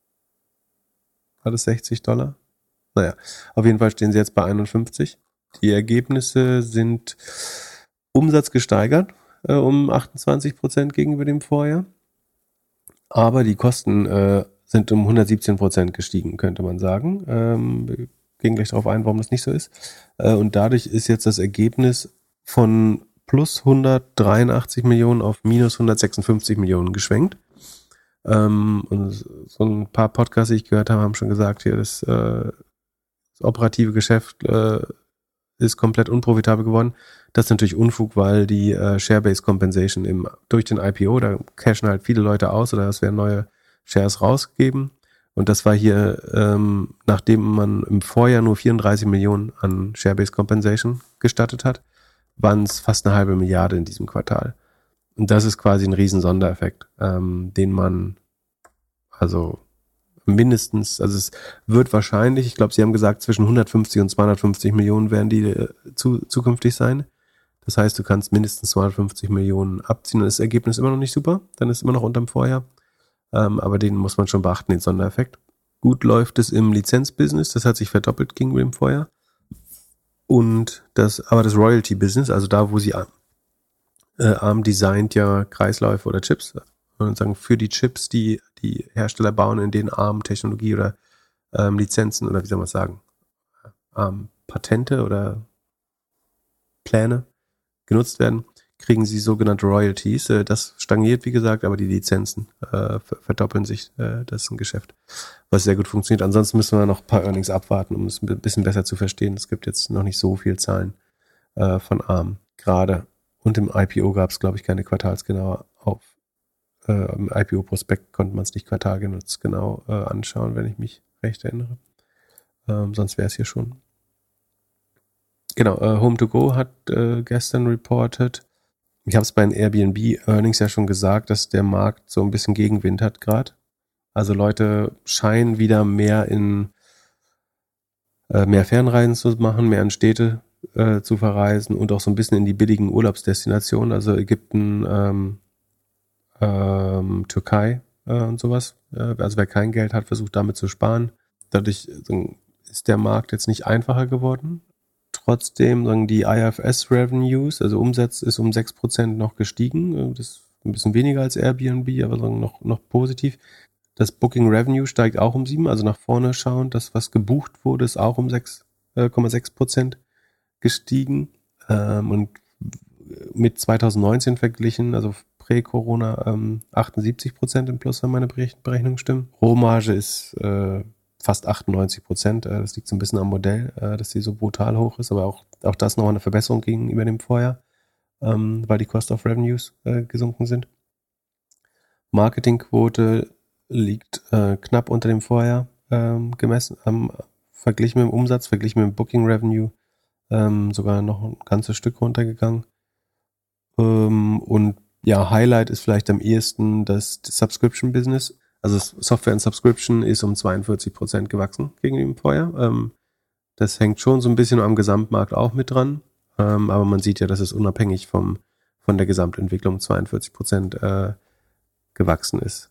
das $60? Naja, auf jeden Fall stehen sie jetzt bei 51. Die Ergebnisse sind Umsatz gesteigert um 28% gegenüber dem Vorjahr. Aber die Kosten sind um 117% gestiegen, könnte man sagen. Wir gehen gleich darauf ein, warum das nicht so ist. Und dadurch ist jetzt das Ergebnis von plus 183 Millionen auf minus 156 Millionen geschwenkt. Und so ein paar Podcasts, die ich gehört habe, haben schon gesagt, hier das operative Geschäft ist komplett unprofitabel geworden. Das ist natürlich Unfug, weil die Share-Based Compensation durch den IPO, da cashen halt viele Leute aus oder es werden neue Shares rausgegeben. Und das war hier, nachdem man im Vorjahr nur 34 Millionen an Share-Based Compensation gestattet hat, waren es fast 1/2 Milliarde in diesem Quartal. Und das ist quasi ein riesen Sondereffekt, den man also mindestens, also es wird wahrscheinlich, ich glaube, sie haben gesagt, zwischen 150 und 250 Millionen werden die zukünftig sein. Das heißt, du kannst mindestens 250 Millionen abziehen und das Ergebnis ist immer noch nicht super, dann ist es immer noch unterm Vorjahr. Aber den muss man schon beachten, den Sondereffekt. Gut läuft es im Lizenzbusiness, das hat sich verdoppelt gegenüber dem Vorjahr. Und das Royalty-Business, also da, wo sie ARM designt ja Kreisläufe oder Chips, und sagen für die Chips, die Hersteller bauen, in denen ARM-Technologie oder Lizenzen oder wie soll man sagen, Patente oder Pläne genutzt werden, kriegen sie sogenannte Royalties. Das stagniert, wie gesagt, aber die Lizenzen verdoppeln sich. Das ist ein Geschäft, was sehr gut funktioniert. Ansonsten müssen wir noch ein paar Earnings abwarten, um es ein bisschen besser zu verstehen. Es gibt jetzt noch nicht so viel Zahlen von ARM gerade. Und im IPO gab es, glaube ich, keine quartalsgenaue im IPO-Prospekt konnte man es nicht quartalsgenau anschauen, wenn ich mich recht erinnere. Sonst wäre es hier schon. Genau, Home2Go hat gestern reported. Ich habe es bei den Airbnb-Earnings ja schon gesagt, dass der Markt so ein bisschen Gegenwind hat gerade. Also Leute scheinen wieder mehr Fernreisen zu machen, mehr in Städte zu verreisen und auch so ein bisschen in die billigen Urlaubsdestinationen, also Ägypten, Türkei und sowas. Also wer kein Geld hat, versucht damit zu sparen. Dadurch ist der Markt jetzt nicht einfacher geworden. Trotzdem sagen die IFRS-Revenues, also Umsatz ist um 6% noch gestiegen. Das ist ein bisschen weniger als Airbnb, aber noch positiv. Das Booking Revenue steigt auch um 7%, also nach vorne schauend. Das, was gebucht wurde, ist auch um 6,6% gestiegen. Und mit 2019 verglichen, also Prä-Corona, 78% im Plus, wenn meine Berechnungen stimmen. Rohmarge ist fast 98%. Das liegt so ein bisschen am Modell, dass die so brutal hoch ist, aber auch das nochmal eine Verbesserung gegenüber dem Vorjahr, weil die Cost of Revenues gesunken sind. Marketingquote liegt knapp unter dem Vorjahr gemessen, verglichen mit dem Umsatz, verglichen mit dem Booking Revenue sogar noch ein ganzes Stück runtergegangen. Und ja, Highlight ist vielleicht am ehesten das Subscription-Business. Also Software and Subscription ist um 42% gewachsen gegenüber dem Vorjahr. Das hängt schon so ein bisschen am Gesamtmarkt auch mit dran. Aber man sieht ja, dass es unabhängig von der Gesamtentwicklung 42% gewachsen ist.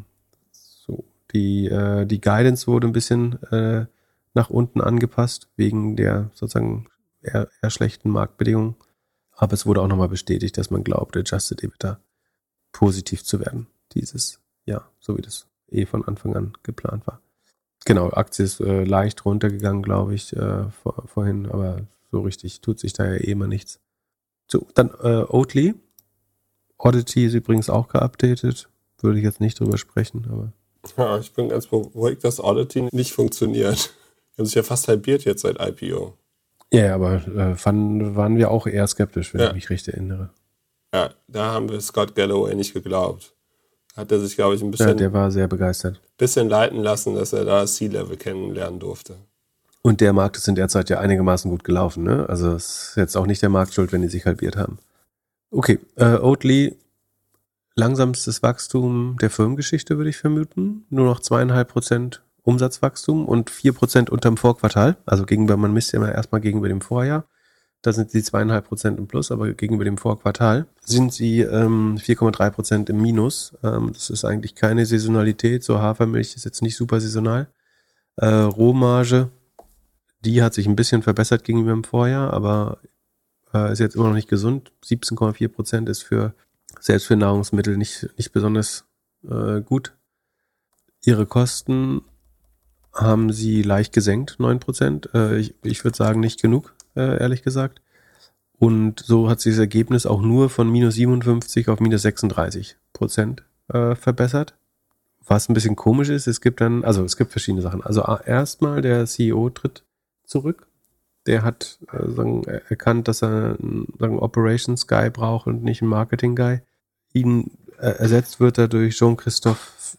Die Guidance wurde ein bisschen nach unten angepasst, wegen der sozusagen eher schlechten Marktbedingungen. Aber es wurde auch nochmal bestätigt, dass man glaubt, Adjusted EBITDA positiv zu werden dieses Jahr, so wie das von Anfang an geplant war. Genau, Aktie ist leicht runtergegangen, glaube ich, vorhin, aber so richtig tut sich da ja immer nichts. So, dann Oatly. Oddity ist übrigens auch geupdatet. Würde ich jetzt nicht drüber sprechen, aber. Ja, ich bin ganz beruhigt, dass Oddity nicht funktioniert. Die haben sich ja fast halbiert jetzt seit IPO. Ja, aber waren wir auch eher skeptisch, wenn ich mich richtig erinnere. Ja, da haben wir Scott Galloway nicht geglaubt. Hat er sich, glaube ich, ein bisschen. Ja, der war sehr begeistert. Bisschen leiten lassen, dass er da C-Level kennenlernen durfte. Und der Markt ist in der Zeit ja einigermaßen gut gelaufen, ne? Also es ist jetzt auch nicht der Markt schuld, wenn die sich halbiert haben. Okay, Oatly, langsamstes Wachstum der Firmengeschichte, würde ich vermuten. Nur noch 2,5% Umsatzwachstum und 4% unterm Vorquartal. Also man misst ja immer erstmal gegenüber dem Vorjahr. Da sind sie 2,5% im Plus, aber gegenüber dem Vorquartal sind sie 4,3% im Minus. Das ist eigentlich keine Saisonalität. So Hafermilch ist jetzt nicht super saisonal. Rohmarge, die hat sich ein bisschen verbessert gegenüber dem Vorjahr, aber ist jetzt immer noch nicht gesund. 17,4% ist selbst für Nahrungsmittel nicht besonders gut. Ihre Kosten haben sie leicht gesenkt, 9%. Ich würde sagen, nicht genug, ehrlich gesagt. Und so hat sich das Ergebnis auch nur von minus 57 auf minus 36% verbessert. Was ein bisschen komisch ist, es gibt verschiedene Sachen. Also erstmal der CEO tritt zurück. Der hat erkannt, dass er einen Operations Guy braucht und nicht einen Marketing Guy. Ihn ersetzt wird er durch Jean-Christophe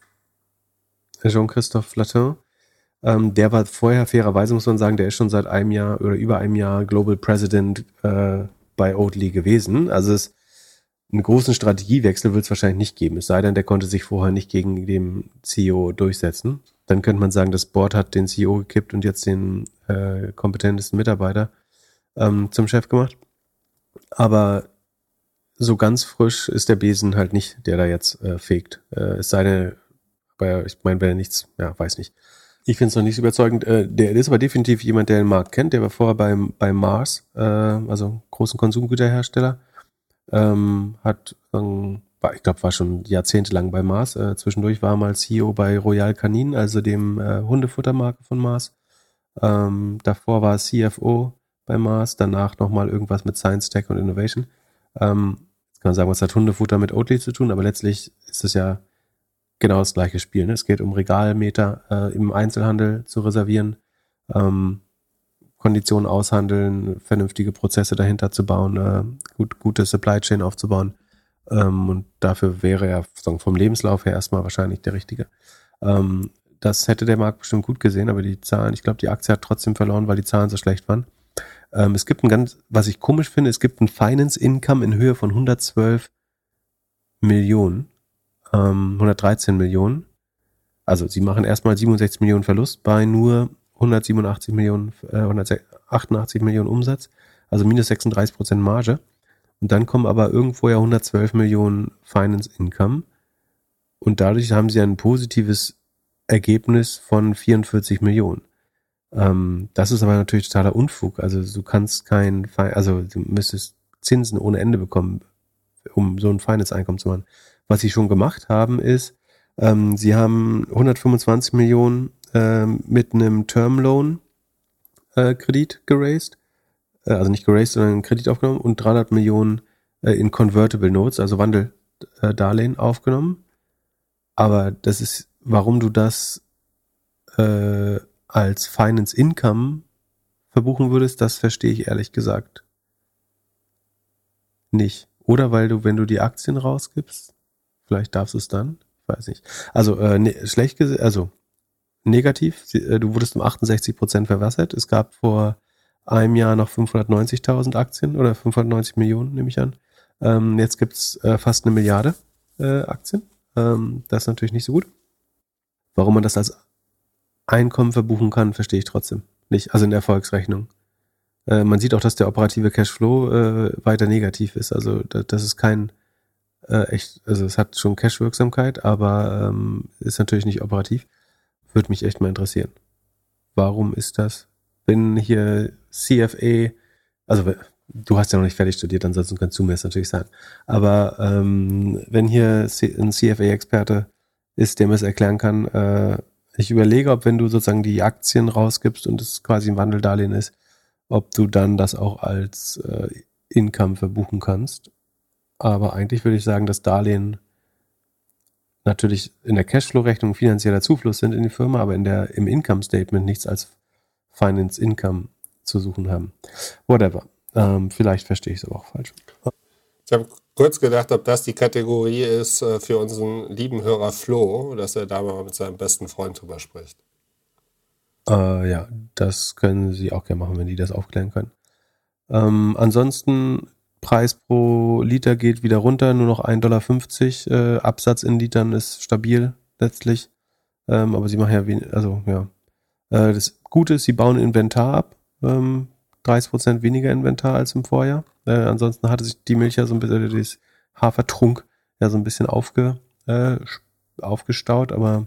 Flatin. Der war vorher, fairerweise muss man sagen, der ist schon seit einem Jahr oder über einem Jahr Global President bei Oatly gewesen. Also einen großen Strategiewechsel wird es wahrscheinlich nicht geben. Es sei denn, der konnte sich vorher nicht gegen den CEO durchsetzen. Dann könnte man sagen, das Board hat den CEO gekippt und jetzt den kompetentesten Mitarbeiter zum Chef gemacht. Aber so ganz frisch ist der Besen halt nicht, der da jetzt fegt. Es sei denn, aber ich meine, wenn er nichts, weiß nicht. Ich finde es noch nicht so überzeugend. Der ist aber definitiv jemand, der den Markt kennt. Der war vorher bei Mars, also großen Konsumgüterhersteller. War schon jahrzehntelang bei Mars. Zwischendurch war er mal CEO bei Royal Canin, also dem Hundefuttermarke von Mars. Davor war er CFO bei Mars, danach nochmal irgendwas mit Science, Tech und Innovation. Jetzt kann man sagen, was hat Hundefutter mit Oatly zu tun, aber letztlich ist es ja genau das gleiche Spiel. Ne? Es geht um Regalmeter im Einzelhandel zu reservieren, Konditionen aushandeln, vernünftige Prozesse dahinter zu bauen, gute Supply Chain aufzubauen. Und dafür wäre er vom Lebenslauf her erstmal wahrscheinlich der Richtige. Das hätte der Markt bestimmt gut gesehen, aber die Zahlen, ich glaube, die Aktie hat trotzdem verloren, weil die Zahlen so schlecht waren. Es gibt was ich komisch finde, es gibt ein Finance Income in Höhe von 112 Millionen, 113 Millionen. Also sie machen erstmal 67 Millionen Verlust bei nur 188 Millionen Umsatz, also minus 36% Marge. Und dann kommen aber irgendwo ja 112 Millionen Finance Income. Und dadurch haben sie ein positives Ergebnis von 44 Millionen. Das ist aber natürlich totaler Unfug. Also du müsstest Zinsen ohne Ende bekommen, um so ein Finance-Einkommen zu machen. Was sie schon gemacht haben, ist, sie haben 125 Millionen mit einem Term-Loan-Kredit geraced. Also nicht geraced, sondern einen Kredit aufgenommen und 300 Millionen in Convertible Notes, also Wandeldarlehen aufgenommen. Aber warum du das als Finance Income verbuchen würdest, das verstehe ich ehrlich gesagt nicht. Oder weil wenn du die Aktien rausgibst, vielleicht darfst du es dann, ich weiß nicht. Also negativ, du wurdest um 68% verwässert. Es gab vor einem Jahr noch 590.000 Aktien oder 590 Millionen, nehme ich an. Jetzt gibt's fast 1 Milliarde Aktien. Das ist natürlich nicht so gut. Warum man das als Einkommen verbuchen kann, verstehe ich trotzdem nicht. Also in der Erfolgsrechnung. Man sieht auch, dass der operative Cashflow weiter negativ ist. Also das ist kein also es hat schon Cash-Wirksamkeit, aber ist natürlich nicht operativ. Würde mich echt mal interessieren. Warum ist das? Wenn hier CFA, also Du hast ja noch nicht fertig studiert, ansonsten kannst du mir das natürlich sagen. Aber wenn hier ein CFA-Experte ist, der mir es erklären kann, ich überlege, ob wenn du sozusagen die Aktien rausgibst und es quasi ein Wandeldarlehen ist, ob du dann das auch als Income verbuchen kannst. Aber eigentlich würde ich sagen, dass Darlehen natürlich in der Cashflow-Rechnung finanzieller Zufluss sind in die Firma, aber im Income-Statement nichts als Finance Income zu suchen haben. Whatever. Vielleicht verstehe ich es aber auch falsch. Ich habe kurz gedacht, ob das die Kategorie ist für unseren lieben Hörer Flo, dass er da mal mit seinem besten Freund drüber spricht. Ja, das können Sie auch gerne machen, wenn die das aufklären können. Ansonsten Preis pro Liter geht wieder runter, nur noch 1,50 $. Absatz in Litern ist stabil letztlich. Aber sie machen ja wenig, das Gute ist, sie bauen Inventar ab. 30% weniger Inventar als im Vorjahr. Ansonsten hatte sich die Milch ja so ein bisschen, das Hafertrunk ja so ein bisschen aufgestaut, aber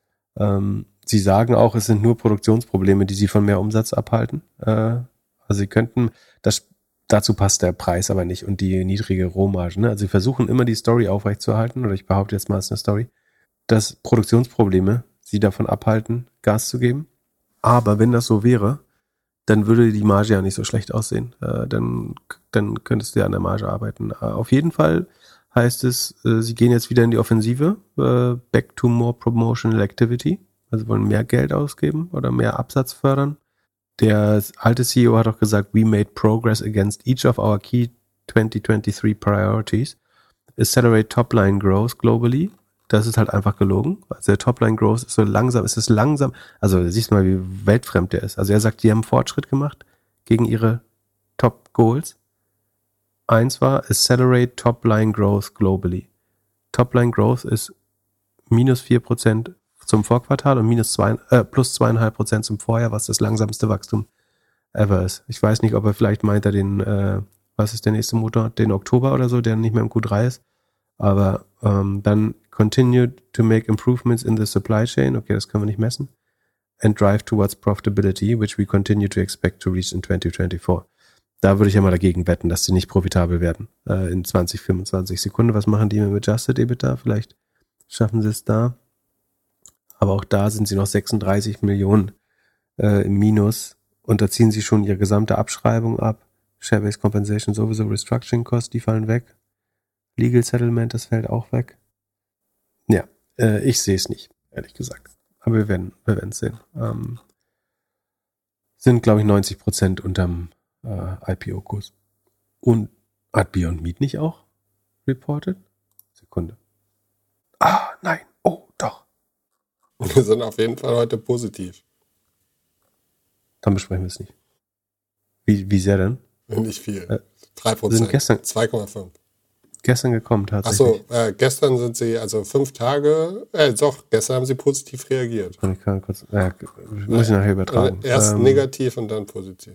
sie sagen auch, es sind nur Produktionsprobleme, die sie von mehr Umsatz abhalten. Also sie könnten, dazu passt der Preis aber nicht und die niedrige Rohmarge. Ne? Also sie versuchen immer die Story aufrechtzuerhalten, oder ich behaupte jetzt mal, es ist eine Story, dass Produktionsprobleme sie davon abhalten, Gas zu geben. Aber wenn das so wäre, dann würde die Marge ja nicht so schlecht aussehen. Dann könntest du ja an der Marge arbeiten. Auf jeden Fall heißt es, sie gehen jetzt wieder in die Offensive, back to more promotional activity, also wollen mehr Geld ausgeben oder mehr Absatz fördern. Der alte CEO hat auch gesagt, we made progress against each of our key 2023 priorities. Accelerate top-line growth globally. Das ist halt einfach gelogen. Also der Top-Line-Growth ist so langsam, also siehst du mal, wie weltfremd der ist. Also er sagt, die haben Fortschritt gemacht gegen ihre Top-Goals. Eins war, Accelerate Top-Line-Growth globally. Top-Line-Growth ist minus 4% zum Vorquartal und plus 2,5% zum Vorjahr, was das langsamste Wachstum ever ist. Ich weiß nicht, ob er vielleicht meint, was ist der nächste Motor? Den Oktober oder so, der nicht mehr im Q3 ist. Aber dann continue to make improvements in the supply chain. Okay, das können wir nicht messen. And drive towards profitability, which we continue to expect to reach in 2024. Da würde ich ja mal dagegen wetten, dass sie nicht profitabel werden in 20-25 Sekunden. Was machen die mit Adjusted EBITDA? Vielleicht schaffen sie es da. Aber auch da sind sie noch 36 Millionen im Minus und da ziehen sie schon ihre gesamte Abschreibung ab. Share-Based Compensation sowieso, Restructuring Costs, die fallen weg. Legal Settlement, das fällt auch weg. Ja, ich sehe es nicht, ehrlich gesagt. Aber wir werden es sehen. Sind, glaube ich, 90% unterm IPO-Kurs. Und hat Beyond Meat nicht auch reported? Sekunde. Nein. Oh, doch. Wir sind auf jeden Fall heute positiv. Dann besprechen wir es nicht. Wie sehr denn? Nicht viel. 3%. Sind gestern 2,5. Gestern gekommen tatsächlich. Achso, gestern sind sie, also 5 Tage, gestern haben sie positiv reagiert. Ich kann kurz, muss ich nachher übertragen. Erst negativ und dann positiv.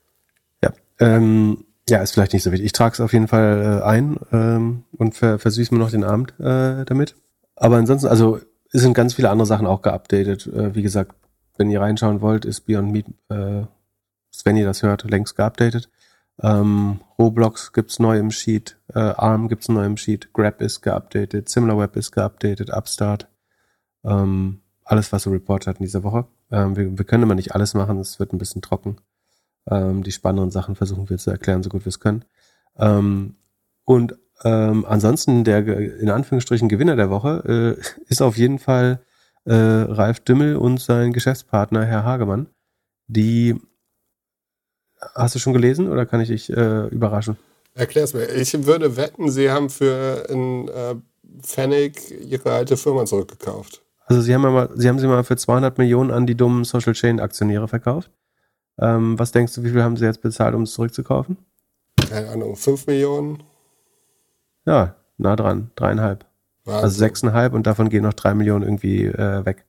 Ja, ist vielleicht nicht so wichtig. Ich trage es auf jeden Fall ein und versüße mir noch den Abend damit. Aber ansonsten, also es sind ganz viele andere Sachen auch geupdatet. Wie gesagt, wenn ihr reinschauen wollt, ist Beyond Meat, wenn ihr das hört, längst geupdatet. Roblox gibt's neu im Sheet, ARM gibt's neu im Sheet, Grab ist geupdatet, SimilarWeb ist geupdatet, Upstart, alles, was so reportet hat in dieser Woche. Wir können immer nicht alles machen, es wird ein bisschen trocken. Die spannenden Sachen versuchen wir zu erklären, so gut wir es können. Und ansonsten der in Anführungsstrichen Gewinner der Woche ist auf jeden Fall Ralf Dümmel und sein Geschäftspartner Herr Hagemann, die hast du schon gelesen oder kann ich dich überraschen? Erklär's mir. Ich würde wetten, Sie haben für einen Pfennig Ihre alte Firma zurückgekauft. Also Sie haben sie mal für 200 Millionen an die dummen Social Chain Aktionäre verkauft. Was denkst du, wie viel haben Sie jetzt bezahlt, um es zurückzukaufen? Keine Ahnung, 5 Millionen? Ja, nah dran, 3,5. Also 6,5 und davon gehen noch 3 Millionen irgendwie weg.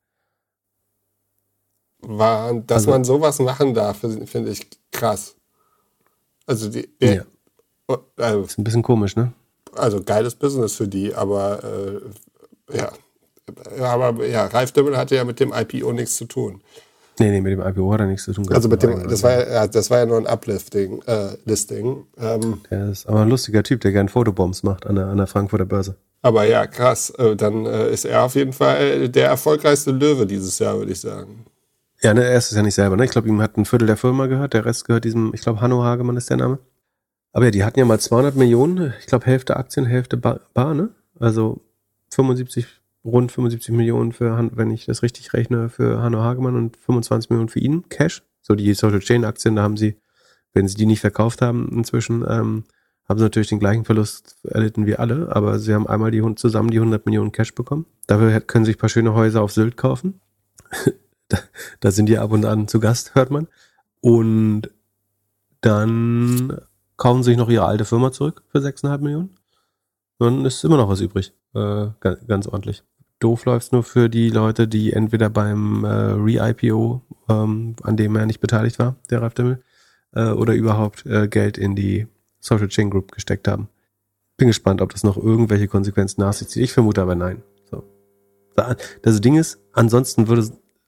Man sowas machen darf, finde ich krass. Also ist ein bisschen komisch, ne? Also geiles Business für die, aber Ralf Dümmel hatte ja mit dem IPO nichts zu tun. Nee, mit dem IPO hat er nichts zu tun gehabt. Also das war ja nur ein Listing. Der ist aber ein lustiger Typ, der gerne Fotobombs macht an der Frankfurter Börse. Aber ja, krass. Dann ist er auf jeden Fall der erfolgreichste Löwe dieses Jahr, würde ich sagen. Ja, ne, er ist es ja nicht selber. Ne? Ich glaube, ihm hat ein Viertel der Firma gehört, der Rest gehört diesem, ich glaube, Hanno Hagemann ist der Name. Aber ja, die hatten ja mal 200 Millionen, ich glaube, Hälfte Aktien, Hälfte Bar, ne? Also rund 75 Millionen für, wenn ich das richtig rechne, für Hanno Hagemann und 25 Millionen für ihn, Cash. So die Social Chain Aktien, da haben sie, wenn sie die nicht verkauft haben inzwischen, haben sie natürlich den gleichen Verlust erlitten wie alle, aber sie haben einmal zusammen die 100 Millionen Cash bekommen. Dafür können sich ein paar schöne Häuser auf Sylt kaufen. Da sind die ab und an zu Gast, hört man. Und dann kaufen sie sich noch ihre alte Firma zurück für 6,5 Millionen. Dann ist immer noch was übrig. Ganz ordentlich. Doof läuft's nur für die Leute, die entweder beim Re-IPO, an dem er nicht beteiligt war, der Ralf Dümmel, oder überhaupt Geld in die Social Chain Group gesteckt haben. Bin gespannt, ob das noch irgendwelche Konsequenzen nach sich zieht. Ich vermute aber nein. So. Das Ding ist, ansonsten würde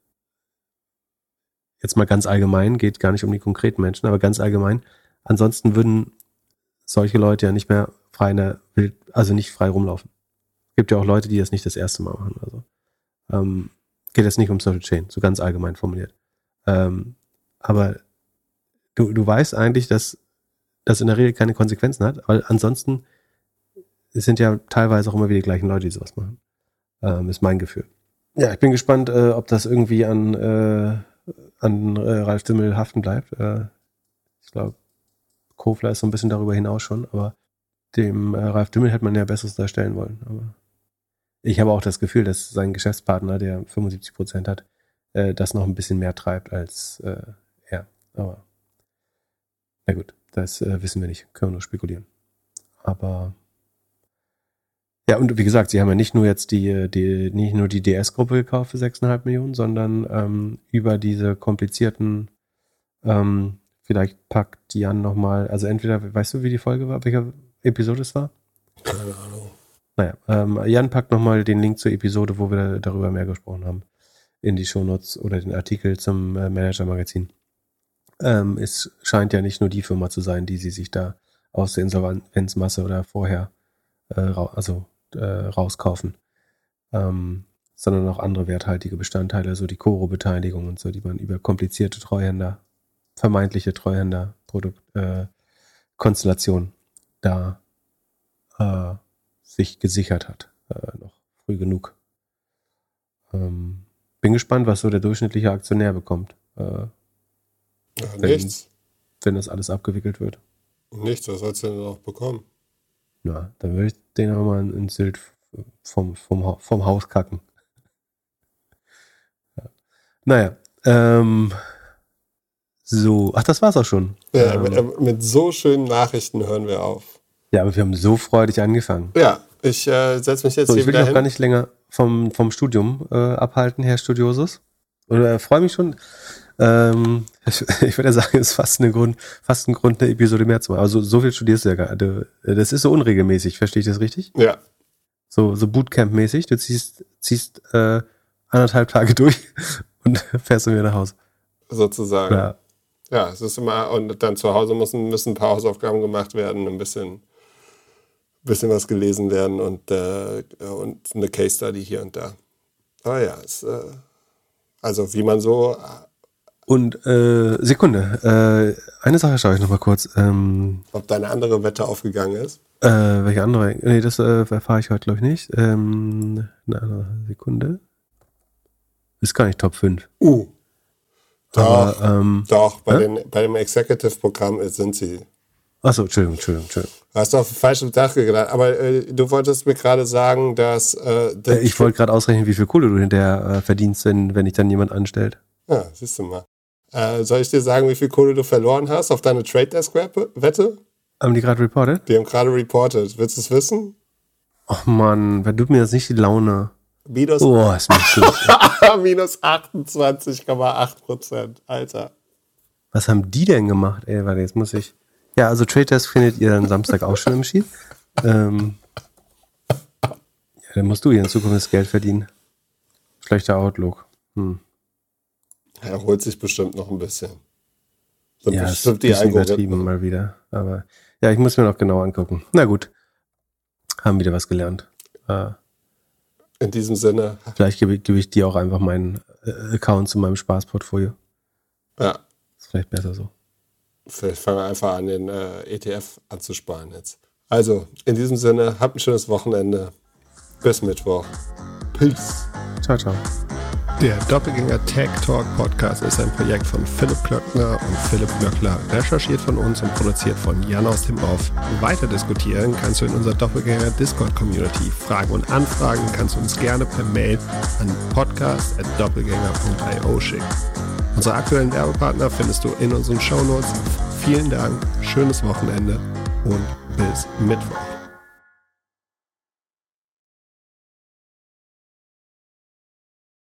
jetzt mal ganz allgemein, geht gar nicht um die konkreten Menschen, aber ganz allgemein, ansonsten würden solche Leute ja nicht mehr nicht frei rumlaufen. Es gibt ja auch Leute, die das nicht das erste Mal machen. Also geht jetzt nicht um Social Chain, so ganz allgemein formuliert. Aber du weißt eigentlich, dass das in der Regel keine Konsequenzen hat, weil ansonsten es sind ja teilweise auch immer wieder die gleichen Leute, die sowas machen. Ist mein Gefühl. Ja, ich bin gespannt, ob das irgendwie an Ralf Dümmel haften bleibt. Ich glaube, Kofler ist so ein bisschen darüber hinaus schon, aber dem Ralf Dümmel hätte man ja Besseres darstellen wollen. Aber ich habe auch das Gefühl, dass sein Geschäftspartner, der 75% hat, das noch ein bisschen mehr treibt als er. Aber na gut, das wissen wir nicht, können wir nur spekulieren. Aber ja, und wie gesagt, sie haben ja nicht nur jetzt nicht nur die DS-Gruppe gekauft für 6,5 Millionen, sondern über diese komplizierten, vielleicht packt Jan nochmal, also entweder, weißt du, wie die Folge war, welche Episode es war? Keine Ahnung. Naja, Jan packt nochmal den Link zur Episode, wo wir darüber mehr gesprochen haben, in die Shownotes oder den Artikel zum Manager-Magazin. Es scheint ja nicht nur die Firma zu sein, die sie sich da aus der Insolvenzmasse oder vorher rauskaufen, sondern auch andere werthaltige Bestandteile, so die Koro-Beteiligung und so, die man über komplizierte vermeintliche Treuhänder-Konstellationen da sich gesichert hat, noch früh genug. Bin gespannt, was so der durchschnittliche Aktionär bekommt, nichts. Wenn das alles abgewickelt wird. Nichts, was sollst du denn noch bekommen? Ja, dann würde ich den auch mal in Sylt vom Haus kacken. Ja. Naja, so, ach, das war's auch schon. Ja, mit so schönen Nachrichten hören wir auf. Ja, aber wir haben so freudig angefangen. Ja, ich setze mich jetzt so, hier ich will wieder dich auch hin. gar nicht länger vom Studium abhalten, Herr Studiosus. Oder freue mich schon. Ich würde ja sagen, es ist fast ein Grund, eine Episode mehr zu machen. Also so viel studierst du ja gar nicht. Das ist so unregelmäßig, verstehe ich das richtig? Ja. So Bootcamp-mäßig. Du ziehst 1,5 Tage durch und fährst dann wieder nach Hause. Sozusagen. Ja. Ja, es ist immer, und dann zu Hause müssen ein paar Hausaufgaben gemacht werden, ein bisschen was gelesen werden und eine Case Study hier und da. Aber ja, also wie man so. Und Sekunde, eine Sache schaue ich noch mal kurz. Ob deine andere Wette aufgegangen ist? Welche andere? Nee, das erfahre ich heute, glaube ich, nicht. Eine andere Sekunde. Ist gar nicht Top 5. Doch, Aber, bei dem Executive-Programm sind sie. Achso, Entschuldigung. Hast du auf den falschen Tag gedacht, aber du wolltest mir gerade sagen, dass... ich wollte gerade ausrechnen, wie viel Kohle du hinterher verdienst, wenn dich dann jemand anstellt. Ja, siehst du mal. Soll ich dir sagen, wie viel Kohle du verloren hast auf deine Trade Desk-Wette? Haben die gerade reported? Die haben gerade reported. Willst du es wissen? Ach Mann, wer tut mir jetzt nicht die Laune? Minus, ist mir schlecht. minus 28,8%. Alter. Was haben die denn gemacht? Ey, warte, jetzt muss ich... Ja, also Trade Desk findet ihr dann Samstag auch schon im Sheet. Ja, dann musst du hier in Zukunft das Geld verdienen. Schlechter Outlook. Er holt sich bestimmt noch ein bisschen. Ja, das ist ein bisschen übertrieben mal wieder. Aber ja, ich muss mir noch genau angucken. Na gut, haben wieder was gelernt. In diesem Sinne. Vielleicht gebe ich dir auch einfach meinen Account zu meinem Spaßportfolio. Ja. Ist vielleicht besser so. Vielleicht fangen wir einfach an, den ETF anzusparen jetzt. Also, in diesem Sinne, habt ein schönes Wochenende. Bis Mittwoch. Peace. Ciao, ciao. Der Doppelgänger Tech Talk Podcast ist ein Projekt von Philipp Glöckner und Philipp Glöckler, recherchiert von uns und produziert von Jan aus dem Off. Weiter diskutieren kannst du in unserer Doppelgänger Discord Community. Fragen und Anfragen kannst du uns gerne per Mail an podcast@doppelgänger.io schicken. Unsere aktuellen Werbepartner findest du in unseren Shownotes. Vielen Dank, schönes Wochenende und bis Mittwoch.